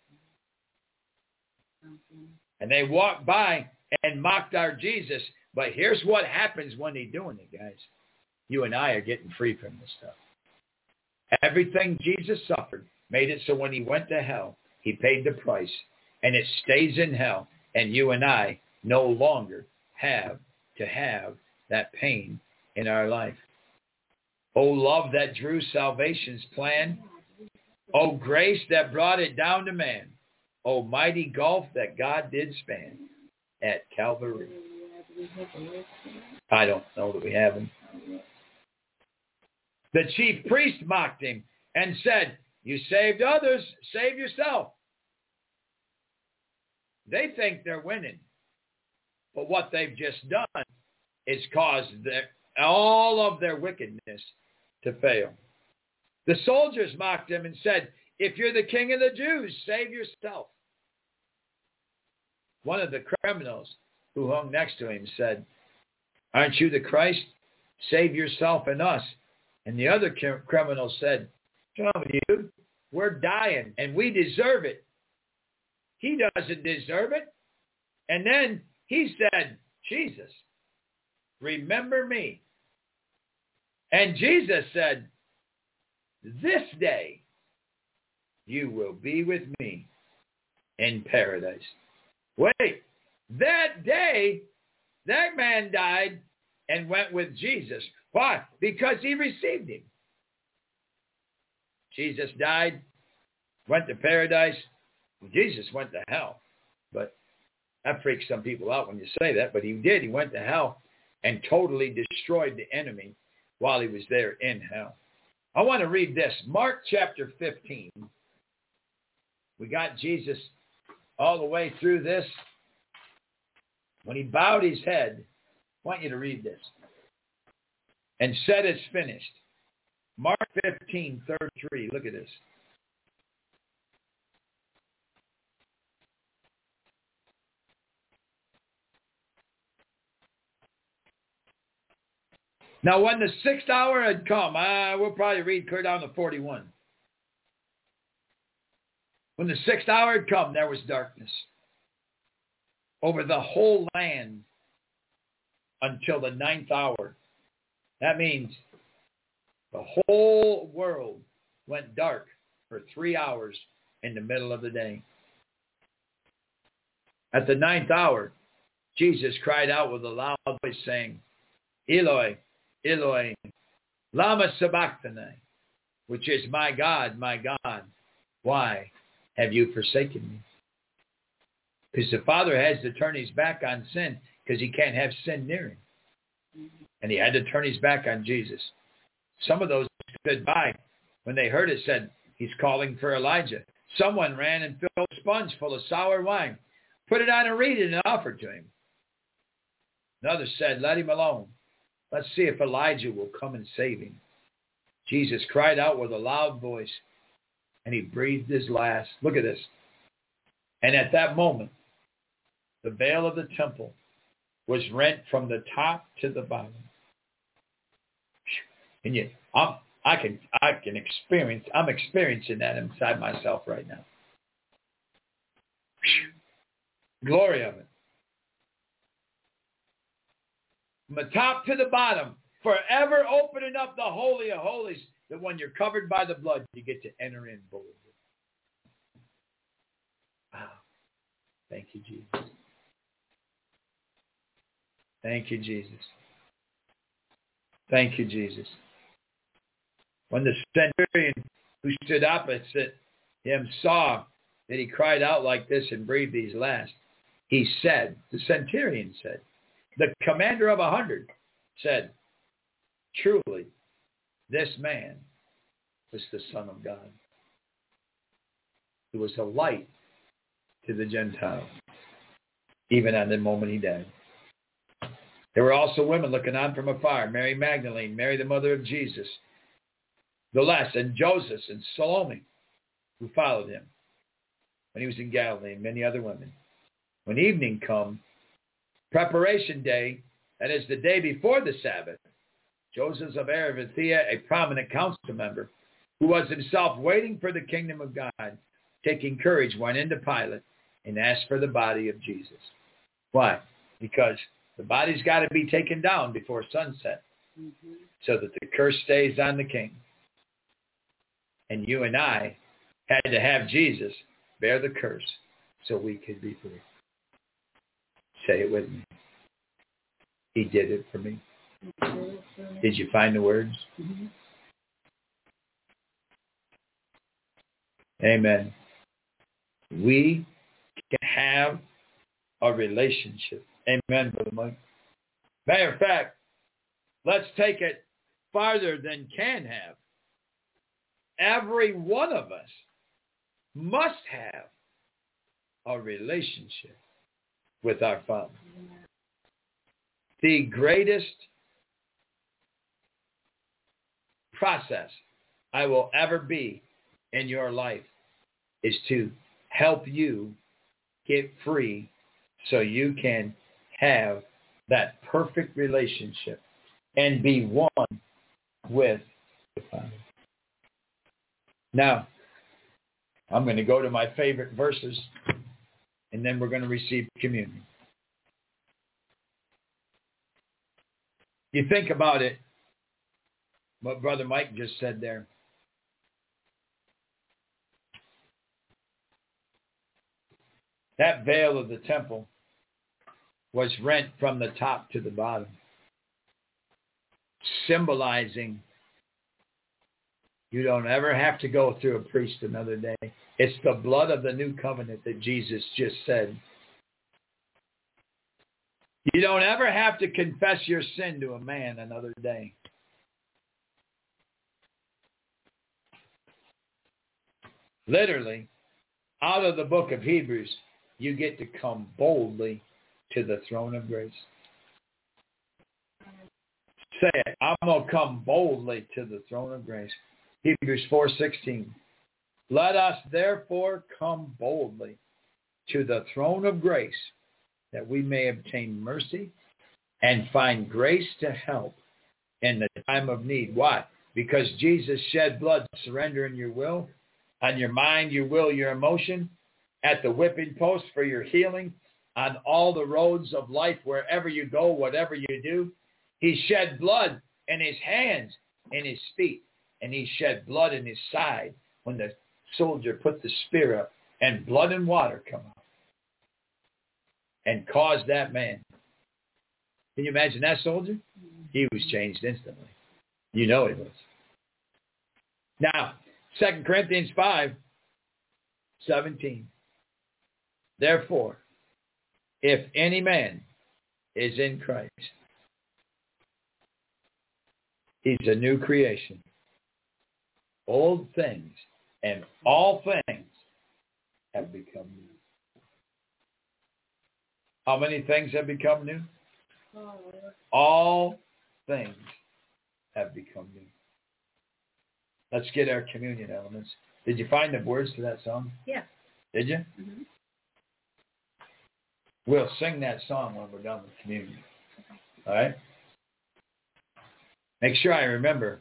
And they walked by and mocked our Jesus. But here's what happens when they're doing it, guys. You and I are getting free from this stuff. Everything Jesus suffered made it so when he went to hell, he paid the price. And it stays in hell. And you and I no longer have to have that pain in our life. Oh, love that drew salvation's plan. Oh, grace that brought it down to man. Oh, mighty gulf that God did span at Calvary. I don't know that we have him. The chief priest mocked him and said, you saved others, save yourself. They think they're winning. But what they've just done is caused their, all of their wickedness to fail. The soldiers mocked him and said, if you're the king of the Jews, save yourself. One of the criminals who hung next to him said, aren't you the Christ? Save yourself and us. And the other criminal said, come with you. We're dying, and we deserve it. He doesn't deserve it. And then he said, Jesus, remember me. And Jesus said, this day you will be with me in paradise. Wait, that day, that man died and went with Jesus. Why? Because he received him. Jesus died, went to paradise. Jesus went to hell. But that freaks some people out when you say that. But he did. He went to hell and totally destroyed the enemy while he was there in hell. I want to read this. Mark chapter fifteen. We got Jesus all the way through this. When he bowed his head, I want you to read this. And said, it's finished. Mark fifteen, thirty-three. Look at this. Now, when the sixth hour had come, uh, we'll probably read clear down to forty-one. When the sixth hour had come, there was darkness over the whole land until the ninth hour. That means the whole world went dark for three hours in the middle of the day. At the ninth hour, Jesus cried out with a loud voice saying, Eloi, Eloi, lama sabachthani, which is, my God, my God, why have you forsaken me? Because the Father has to turn his back on sin because he can't have sin near him. And he had to turn his back on Jesus. Some of those stood by when they heard it said, he's calling for Elijah. Someone ran and filled a sponge full of sour wine, put it on a reed and offered to him. Another said, let him alone. Let's see if Elijah will come and save him. Jesus cried out with a loud voice, and he breathed his last. Look at this. And at that moment, the veil of the temple was rent from the top to the bottom. And yet, I'm, I can I can experience, I'm experiencing that inside myself right now. Glory of it. From the top to the bottom, forever opening up the Holy of Holies, that when you're covered by the blood, you get to enter in boldly. Wow. Thank you, Jesus. Thank you, Jesus. Thank you, Jesus. When the centurion who stood opposite him saw that he cried out like this and breathed his last, he said, the centurion said, the commander of a hundred said, truly, this man was the Son of God. He was a light to the Gentiles, even at the moment he died. There were also women looking on from afar, Mary Magdalene, Mary the mother of Jesus, the less, and Joseph and Salome, who followed him when he was in Galilee, and many other women. When evening come, preparation day, that is the day before the Sabbath, Joseph of Arimathea, a prominent council member, who was himself waiting for the kingdom of God, taking courage, went into Pilate and asked for the body of Jesus. Why? Because the body's got to be taken down before sunset, mm-hmm. so that the curse stays on the king. And you and I had to have Jesus bear the curse so we could be free. Say it with me. He did it for me. Did you find the words? Mm-hmm. Amen. We can have a relationship. Amen, Brother Mike. Matter of fact, let's take it farther than can have. Every one of us must have a relationship with our Father. The greatest process I will ever be in your life is to help you get free so you can have that perfect relationship and be one with the Father. Now, I'm going to go to my favorite verses, and then we're going to receive communion. You think about it, what Brother Mike just said there. That veil of the temple was rent from the top to the bottom, symbolizing you don't ever have to go through a priest another day. It's the blood of the new covenant that Jesus just said. You don't ever have to confess your sin to a man another day. Literally, out of the book of Hebrews, you get to come boldly to the throne of grace. Say it. I'm going to come boldly to the throne of grace. Hebrews four sixteen. Let us therefore come boldly to the throne of grace, that we may obtain mercy and find grace to help in the time of need. Why? Because Jesus shed blood, surrendering your will, on your mind, your will, your emotion, at the whipping post for your healing, on all the roads of life, wherever you go, whatever you do. He shed blood in his hands, in his feet, and he shed blood in his side when the soldier put the spear up, and blood and water come out and caused that man. Can you imagine that soldier? He was changed instantly. You know he was. Now, Second Corinthians five seventeen. Therefore, if any man is in Christ, he's a new creation. Old things and all things have become new. How many things have become new? Oh. All things have become new. Let's get our communion elements. Did you find the words to that song? Yeah. Did you? Mm-hmm. We'll sing that song when we're done with communion. Okay. All right? Make sure I remember.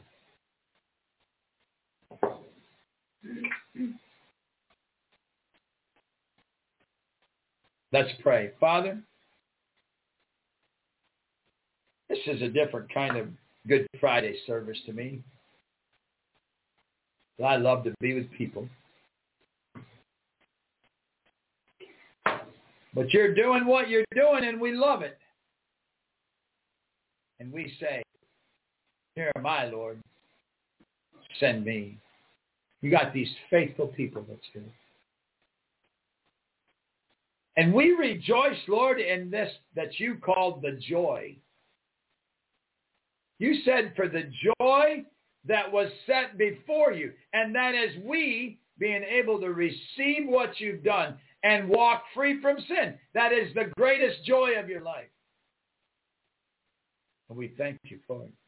Let's pray. Father, this is a different kind of Good Friday service to me. I love to be with people. But you're doing what you're doing, and we love it. And we say, here am I, Lord. Send me. You got these faithful people that's here. And we rejoice, Lord, in this that you called the joy. You said for the joy that was set before you. And that is we being able to receive what you've done and walk free from sin. That is the greatest joy of your life. And we thank you for it.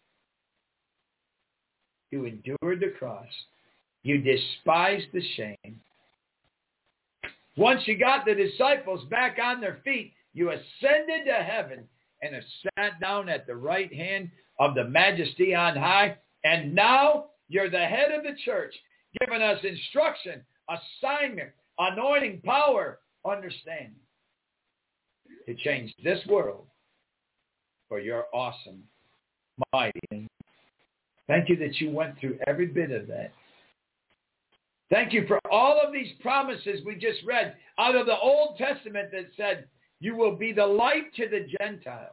You endured the cross. You despised the shame. Once you got the disciples back on their feet, you ascended to heaven and have sat down at the right hand of the Majesty on high. And now you're the head of the church, giving us instruction, assignment, anointing, power, understanding to change this world for your awesome, mighty name. Thank you that you went through every bit of that. Thank you for all of these promises we just read out of the Old Testament that said, you will be the light to the Gentiles.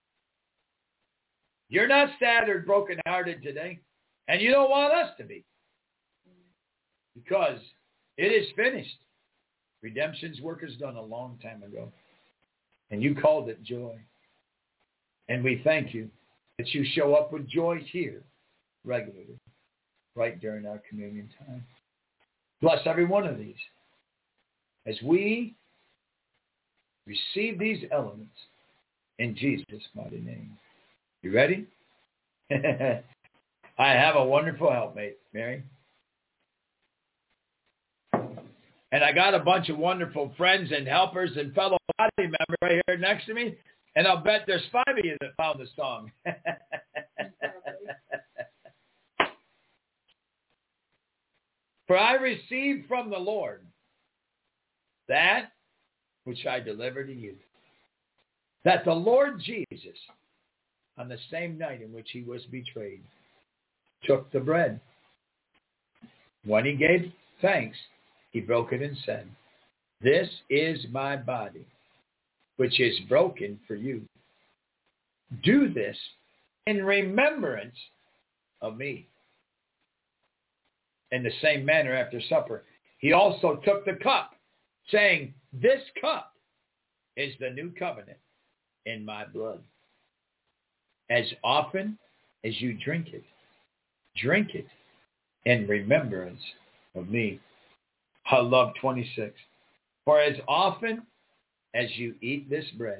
You're not sad or brokenhearted today, and you don't want us to be, because it is finished. Redemption's work is done a long time ago, and you called it joy. And we thank you that you show up with joy here regularly, right during our communion time. Bless every one of these as we receive these elements in Jesus' mighty name. You ready? I have a wonderful helpmate, Mary. And I got a bunch of wonderful friends and helpers and fellow body members right here next to me. And I'll bet there's five of you that found the song. For I received from the Lord that which I deliver to you, that the Lord Jesus, on the same night in which he was betrayed, took the bread. When he gave thanks, he broke it and said, this is my body, which is broken for you. Do this in remembrance of me. In the same manner, after supper, he also took the cup, saying, this cup is the new covenant in my blood. As often as you drink it, drink it in remembrance of me. I love twenty-six. For as often as you eat this bread.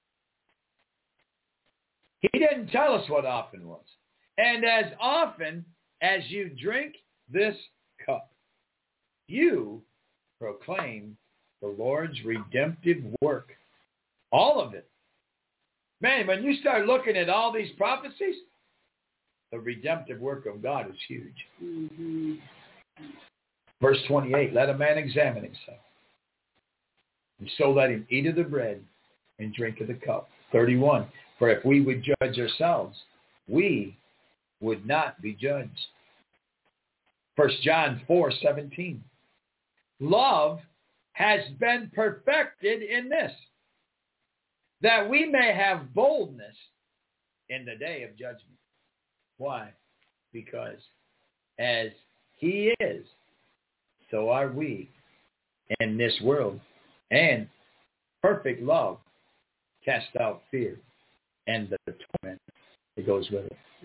He didn't tell us what often was. And as often as you drink this cup, you proclaim the Lord's redemptive work. All of it. Man, when you start looking at all these prophecies, the redemptive work of God is huge. Mm-hmm. Verse twenty-eight, let a man examine himself. And so let him eat of the bread and drink of the cup. thirty-one, for if we would judge ourselves, we would not be judged. First John four seventeen, love has been perfected in this, that we may have boldness in the day of judgment. Why? Because as he is, so are we in this world. And perfect love casts out fear and the torment that goes with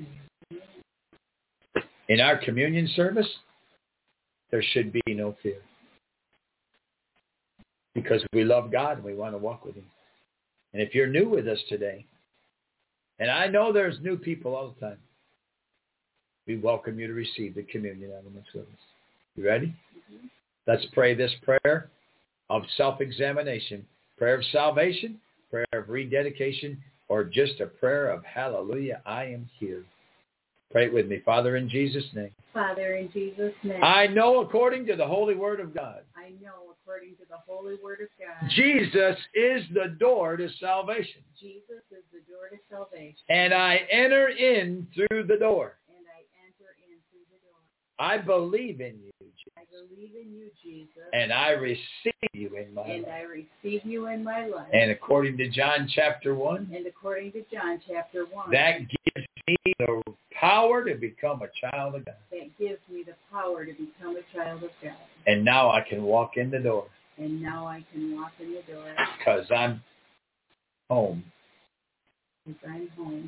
it. In our communion service, there should be no fear. Because we love God and we want to walk with him. And if you're new with us today, and I know there's new people all the time, we welcome you to receive the communion elements with us. You ready? Mm-hmm. Let's pray this prayer of self-examination, prayer of salvation, prayer of rededication, or just a prayer of hallelujah, I am here. Pray it with me. Father, in Jesus' name. Father, in Jesus' name. I know according to the holy word of God. I know according to the holy word of God. Jesus is the door to salvation. Jesus is the door to salvation. And I enter in through the door. And I enter in through the door. I believe in you, Jesus. I believe in you, Jesus. And I receive you in my and life. I receive you in my life. And according to John chapter one. And according to John chapter one. That gives me the power to become a child of God. That gives me the power to become a child of God. And now I can walk in the door. And now I can walk in the door. Because I'm home. Because I'm home.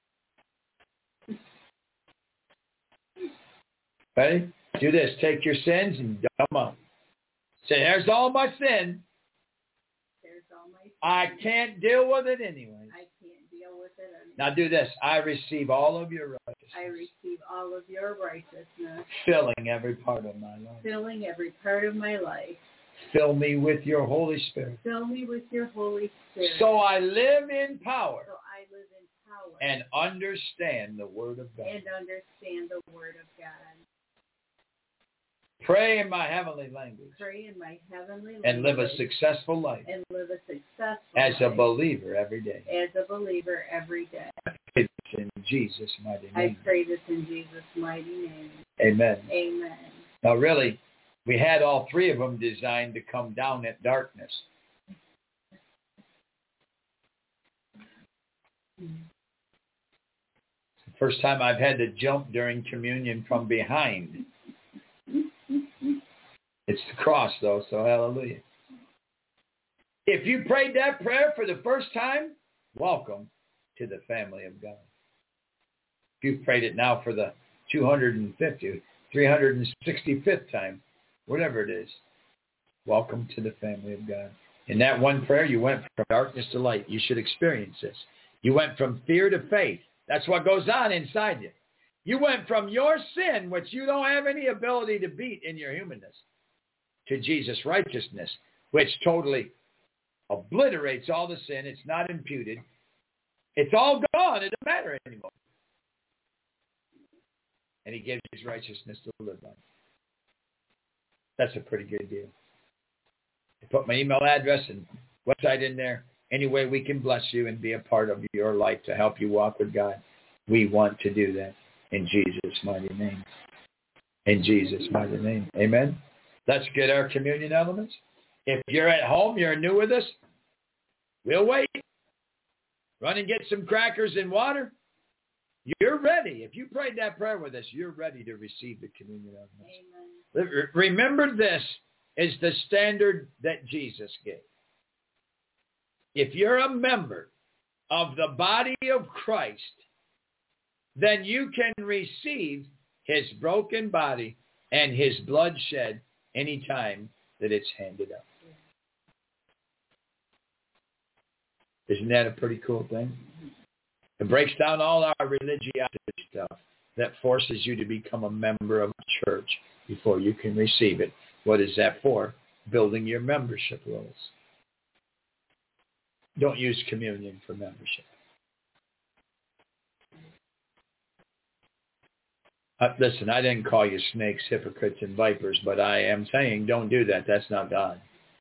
Ready? Do this. Take your sins and dump them out. Say, there's all my sin. There's all my sin. I can't deal with it anyway. I can't deal with it anyway. Now do this. I receive all of your righteousness. I receive all of your righteousness. Filling every part of my life. Filling every part of my life. Fill me with your Holy Spirit. Fill me with your Holy Spirit. So I live in power. So I live in power. And understand the Word of God. And understand the Word of God. Pray in my heavenly language. Pray in my heavenly language. And live a successful life. And live a successful as life. a believer every day. As a believer every day. I pray this in Jesus' mighty name. I pray this in Jesus' mighty name. Amen. Amen. Now really, we had all three of them designed to come down at darkness. Mm. It's the first time I've had to jump during communion from behind. It's the cross, though, so hallelujah. If you prayed that prayer for the first time, welcome to the family of God. If you've prayed it now for the two hundred fiftieth, three hundred sixty-fifth time, whatever it is, welcome to the family of God. In that one prayer, you went from darkness to light. You should experience this. You went from fear to faith. That's what goes on inside you. You went from your sin, which you don't have any ability to beat in your humanness, to Jesus' righteousness, which totally obliterates all the sin. It's not imputed. It's all gone. It doesn't matter anymore. And he gives his righteousness to live by. That's a pretty good deal. I put my email address and website in there. Any way we can bless you and be a part of your life to help you walk with God, we want to do that in Jesus' mighty name. In Jesus' mighty name. Amen. Let's get our communion elements. If you're at home, you're new with us, we'll wait. Run and get some crackers and water. You're ready. If you prayed that prayer with us, you're ready to receive the communion elements. Amen. Remember, this is the standard that Jesus gave. If you're a member of the body of Christ, then you can receive his broken body and his blood shed anytime that it's handed up. Isn't that a pretty cool thing? It breaks down all our religiosity stuff that forces you to become a member of a church before you can receive it. What is that for? Building your membership rolls. Don't use communion for membership. Uh, listen, I didn't call you snakes, hypocrites, and vipers, but I am saying don't do that. That's not God.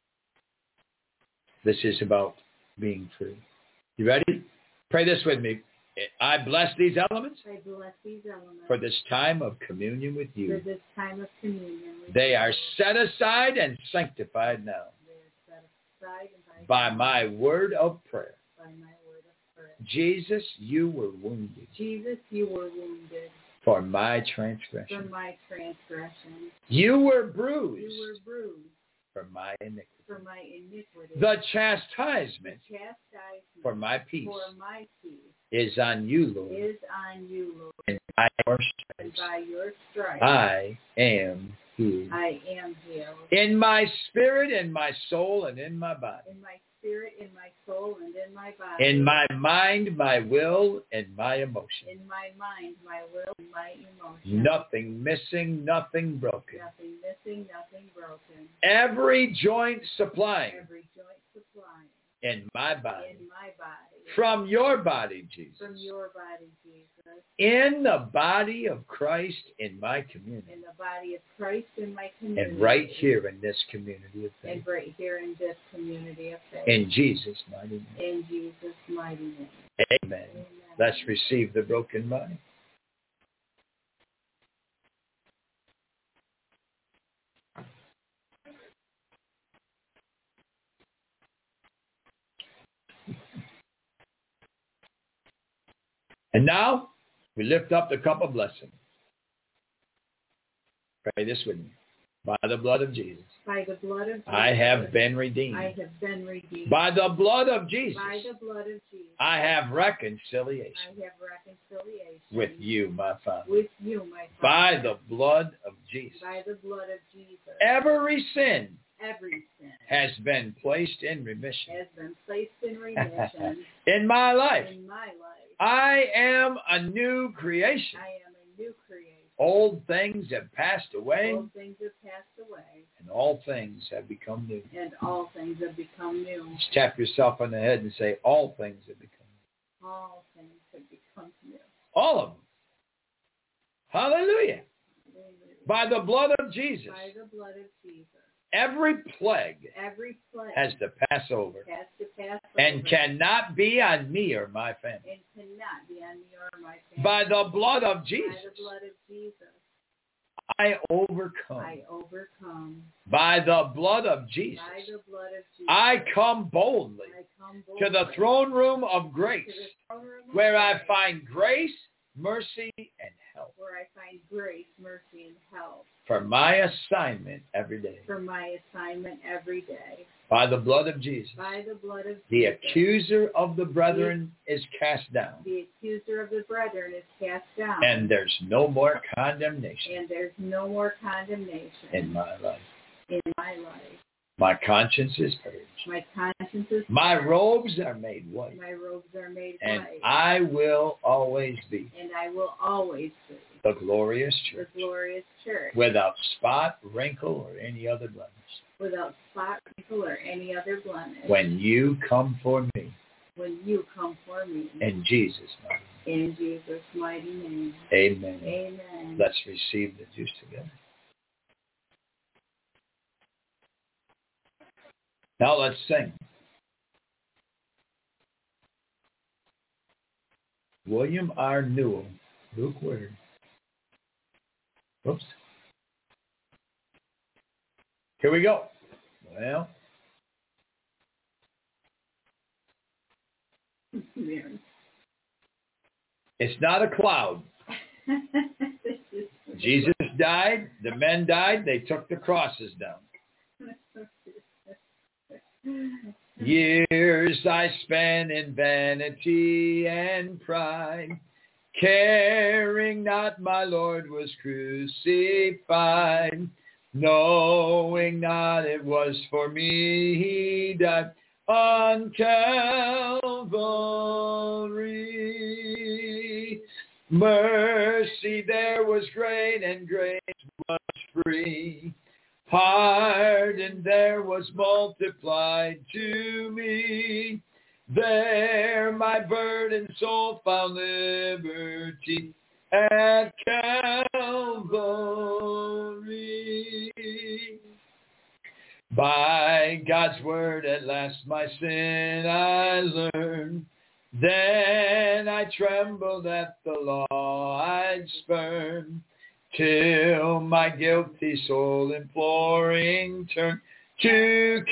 This is about being free. You ready? Pray this with me. I bless these elements. I bless these elements for this time of communion with you. For this time of communion with they you. are set aside and sanctified now. They are set aside and by my word of prayer. By my word of prayer. Jesus, you were wounded. Jesus, you were wounded. For my transgression. For my transgression. You were bruised. You were bruised. For my iniquity. For my iniquity. The chastisement. The chastisement. For my peace. For my peace. Is on you, Lord. Is on you, Lord. And by your And stripes. by your stripes. I am healed. I am healed. In my spirit, in my soul, and in my body. In my spirit, in my soul, and in my body. In my mind, my will, and my emotion. In my mind, my will, and my emotion. Nothing missing, nothing broken. Nothing missing, nothing broken. Every joint supplying. Every joint supplying. In my body. In my body. From your body, Jesus. From your body, Jesus. In the body of Christ in my community. In the body of Christ in my community. And right here in this community of faith. And right here in this community of faith. In Jesus' mighty name. In Jesus' mighty name. Amen. Amen. Let's receive the broken body. And now, we lift up the cup of blessing. Pray this with me. By the blood of Jesus. By the blood of Jesus. I have been redeemed. I have been redeemed. By the blood of Jesus. By the blood of Jesus. I have reconciliation. I have reconciliation. With you, my Father. With you, my Father. By the blood of Jesus. By the blood of Jesus. Every sin. Every sin. Has been placed in remission. Has been placed in remission. In my life. In my life. I am a new creation. I am a new creation. Old things have passed away. Old things have passed away. And all things have become new. And all things have become new. Just tap yourself on the head and say, all things have become new. All things have become new. All of them. Hallelujah. Hallelujah. By the blood of Jesus. By the blood of Jesus. Every plague, Every plague has to pass over. Has to pass and over. cannot be on me or my family. And cannot be on me or my family. By the blood of Jesus. By the blood of Jesus. I overcome. I overcome. By the blood of Jesus. By the blood of Jesus. I come boldly, I come boldly to the throne room of grace, to the throne room of where grace, I find grace, mercy, and help. Where I find grace, mercy, and help. For my assignment every day. For my assignment every day. By the blood of Jesus. By the blood of The Jesus. accuser of the brethren is cast down. The accuser of the brethren is cast down. And there's no more condemnation. And there's no more condemnation. In my life. In my life. My conscience is purged. My conscience is My purged. robes are made white. My robes are made And white. I will always be And I will always be the glorious the church, glorious church. without spot, wrinkle, or any other blemish. Without spot, wrinkle, or any other blemish. When you come for me. When you come for me. In Jesus' name. In Jesus' mighty name. Amen. Amen. Let's receive the juice together. Now let's sing. William R. Newell. Luke Word. Oops. Here we go. Well. It's not a cloud. Jesus died. The men died. They took the crosses down. Years I spent in vanity and pride, caring not my Lord was crucified, knowing not it was for me he died on Calvary. Mercy there was great and grace was free. Pardon there was multiplied to me. There my burdened soul found liberty at Calvary. By God's word at last my sin I learned. Then I trembled at the law I'd spurned, till my guilty soul imploring turned to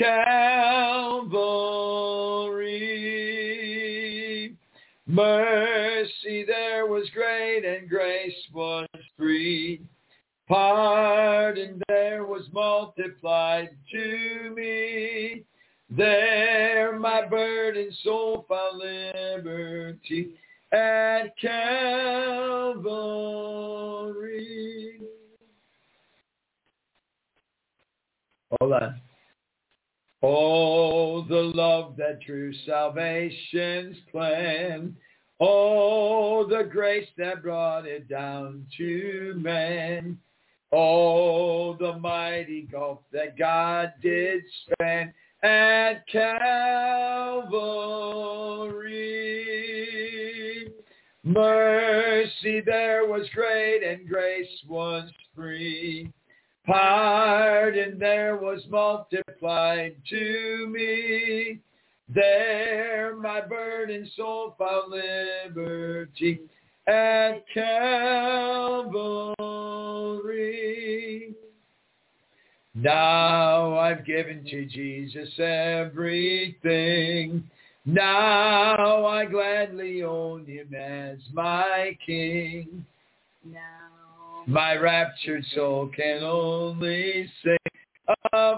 Calvary. Mercy there was great and grace was free. Pardon there was multiplied to me. There my burdened soul found liberty at Calvary. Hold on. Oh, the love that drew salvation's plan. Oh, the grace that brought it down to man. Oh, the mighty gulf that God did span at Calvary. Mercy there was great and grace was free. Pardon there was multiplied to me. There my burdened soul found liberty at Calvary. Now I've given to Jesus everything. Now I gladly own him as my King. Now my raptured soul can only sing of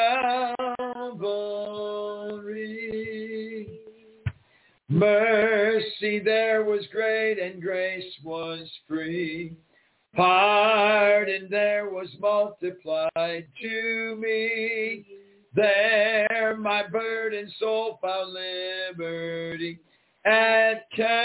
Calvary. Mercy there was great and grace was free. Pardon there was multiplied to me. There my burdened soul found liberty at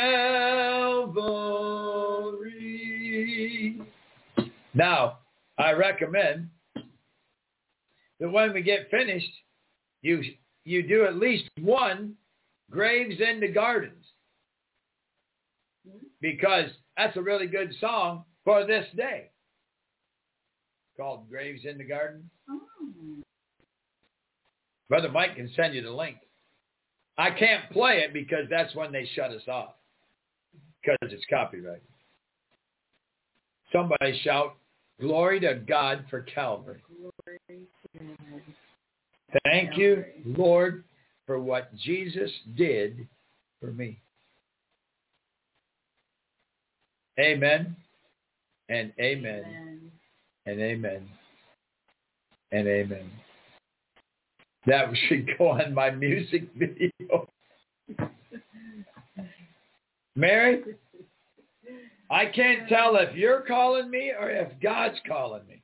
Calvary. Now, I recommend that when we get finished, you you do at least one Graves in the Gardens, because that's a really good song for this day. It's called Graves in the Garden. Oh. Brother Mike can send you the link. I can't play it because that's when they shut us off, because it's copyrighted. Somebody shout, "Glory to God for Calvary." Glory to God. Thank Calvary. you, Lord, for what Jesus did for me. Amen and amen, Amen. and amen and amen. That should go on my music video. Mary, I can't tell if you're calling me or if God's calling me.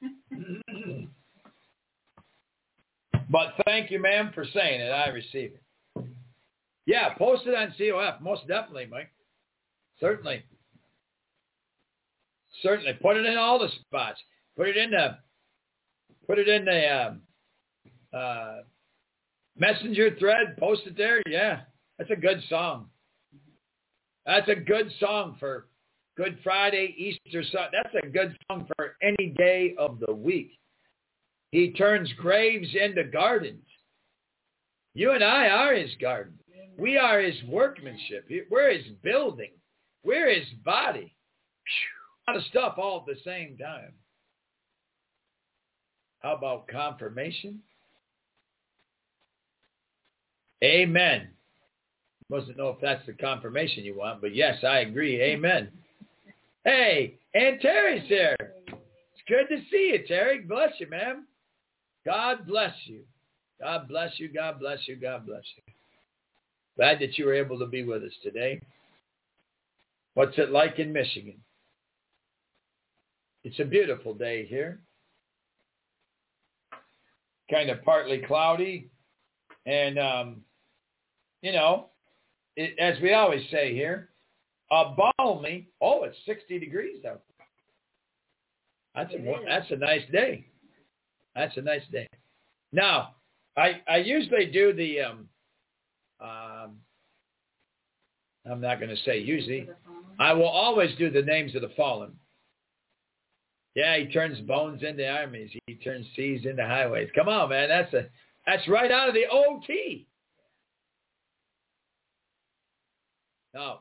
But thank you, ma'am, for saying it. I receive it. Yeah, post it on C O F. Most definitely, Mike. Certainly. Certainly. Put it in all the spots. Put it in the, put it in the um, uh, messenger thread. Post it there. Yeah, that's a good song. That's a good song for Good Friday, Easter Sunday. That's a good song for any day of the week. He turns graves into gardens. You and I are his garden. We are his workmanship. We're his building. We're his body. A lot of stuff all at the same time. How about confirmation? Amen. Mustn't know if that's the confirmation you want, but yes, I agree. Amen. Hey, and Terry's here. It's good to see you, Terry. Bless you, ma'am. God bless you. God bless you. God bless you. God bless you. Glad that you were able to be with us today. What's it like in Michigan? It's a beautiful day here. Kind of partly cloudy. And, um, you know, it, as we always say here, uh, balmy. Oh, it's sixty degrees out there. That's a, that's a nice day. That's a nice day. Now, I, I usually do the, um, um, I'm not going to say usually. I will always do the names of the fallen. Yeah, he turns bones into armies. He turns seas into highways. Come on, man. That's a that's right out of the O T. Now,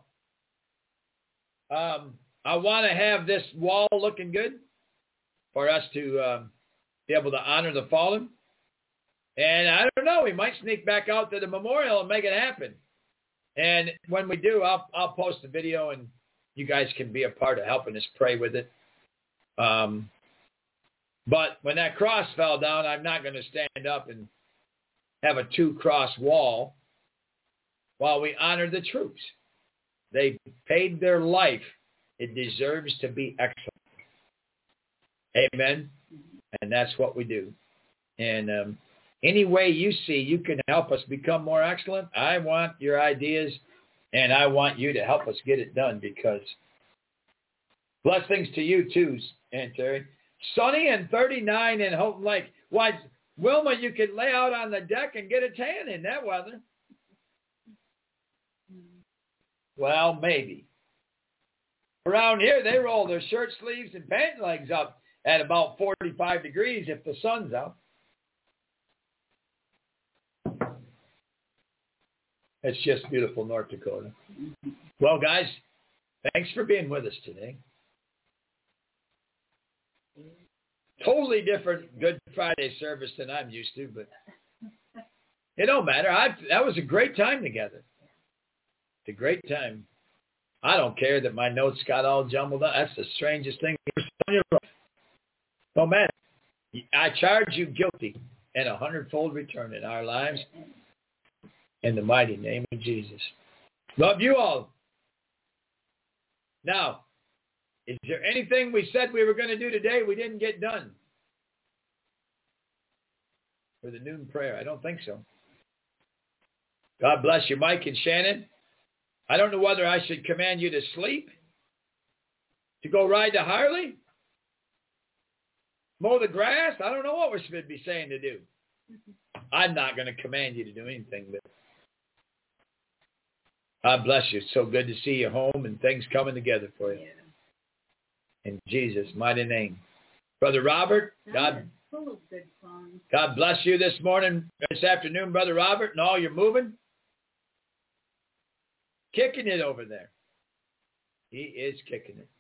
um, I want to have this wall looking good for us to um, be able to honor the fallen. And I don't know, we might sneak back out to the memorial and make it happen. And when we do, I'll I'll post a video and you guys can be a part of helping us pray with it. Um, but when that cross fell down, I'm not going to stand up and have a two-cross wall while we honor the troops. They paid their life. It deserves to be excellent. Amen? And that's what we do. And um, any way you see you can help us become more excellent, I want your ideas, and I want you to help us get it done because blessings to you too, Aunt Terry. Sunny and thirty-nine in Houghton Lake. Why, Wilma, you could lay out on the deck and get a tan in that weather. Well, maybe. Around here, they roll their shirt sleeves and pant legs up at about forty-five degrees if the sun's out. It's just beautiful, North Dakota. Well, guys, thanks for being with us today. Totally different Good Friday service than I'm used to, but it don't matter. I that was a great time together. It's a great time. I don't care that my notes got all jumbled up. That's the strangest thing. No matter. I charge you guilty and a hundredfold return in our lives in the mighty name of Jesus. Love you all. Now, is there anything we said we were going to do today we didn't get done? For the noon prayer? I don't think so. God bless you, Mike and Shannon. I don't know whether I should command you to sleep, to go ride the Harley, mow the grass. I don't know what we're supposed to be saying to do. I'm not going to command you to do anything, but God bless you. It's so good to see you home and things coming together for you. In Jesus' mighty name. Brother Robert, God, God bless you this morning, this afternoon, Brother Robert, and all you're moving. Kicking it over there. He is kicking it.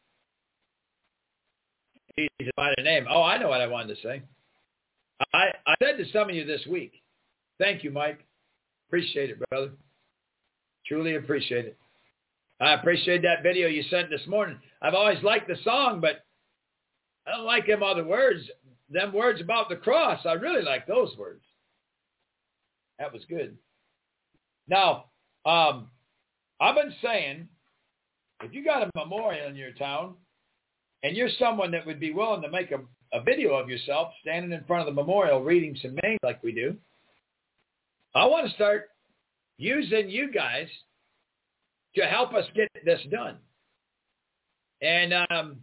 Jesus' mighty name. Oh, I know what I wanted to say. I, I said to some of you this week, thank you, Mike. Appreciate it, brother. Truly appreciate it. I appreciate that video you sent this morning. I've always liked the song, but I don't like them other words. Them words about the cross. I really like those words. That was good. Now, um, I've been saying, if you got a memorial in your town, and you're someone that would be willing to make a, a video of yourself standing in front of the memorial reading some names like we do, I want to start using you guys to help us get this done. And um,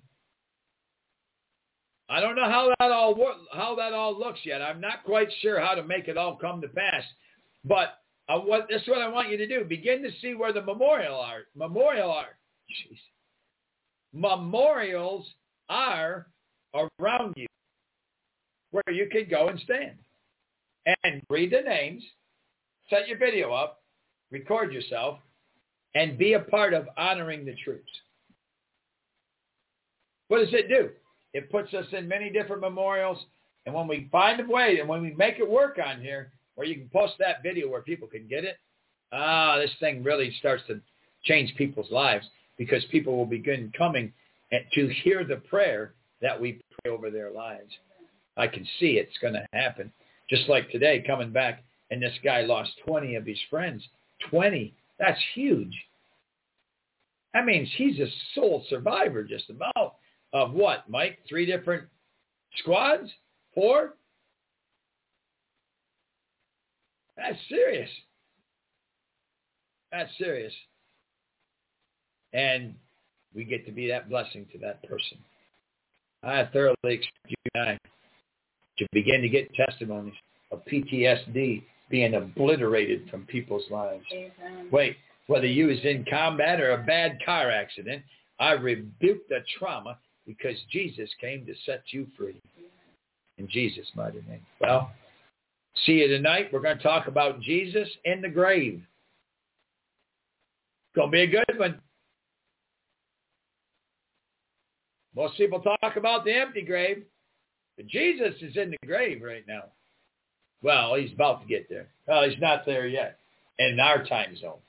I don't know how that all how that all looks yet. I'm not quite sure how to make it all come to pass. But I want, this is what I want you to do. Begin to see where the memorial are. Memorial are. Jeez. Memorials are around you where you can go and stand and read the names, set your video up, record yourself, and be a part of honoring the troops. What does it do? It puts us in many different memorials. And when we find a way, and when we make it work on here, where you can post that video where people can get it, ah, this thing really starts to change people's lives, because people will begin coming to hear the prayer that we pray over their lives. I can see it's going to happen. Just like today, coming back, and this guy lost twenty of his friends. twenty. That's huge. That means he's a sole survivor just about of what, Mike? Three different squads? Four? That's serious. That's serious. And we get to be that blessing to that person. I thoroughly expect you and I to begin to get testimonies of P T S D being obliterated from people's lives. Amen. Wait, whether you was in combat or a bad car accident, I rebuke the trauma because Jesus came to set you free. In Jesus' mighty name. Well, see you tonight. We're going to talk about Jesus in the grave. It's going to be a good one. Most people talk about the empty grave, but Jesus is in the grave right now. Well, he's about to get there. Well, he's not there yet in our time zone.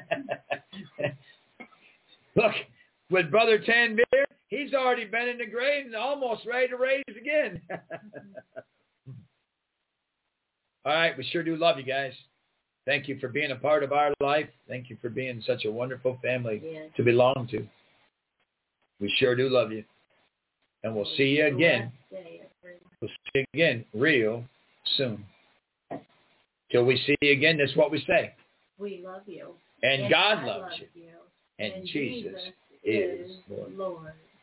Look, with Brother Tanvir, he's already been in the grave and almost ready to raise again. All right, we sure do love you guys. Thank you for being a part of our life. Thank you for being such a wonderful family yes. to belong to. We sure do love you. And we'll see you again. We'll see you again real soon. Till we see you again, that's what we say. We love you. And, and God loves love you. you. And, and Jesus, Jesus is Lord. Lord.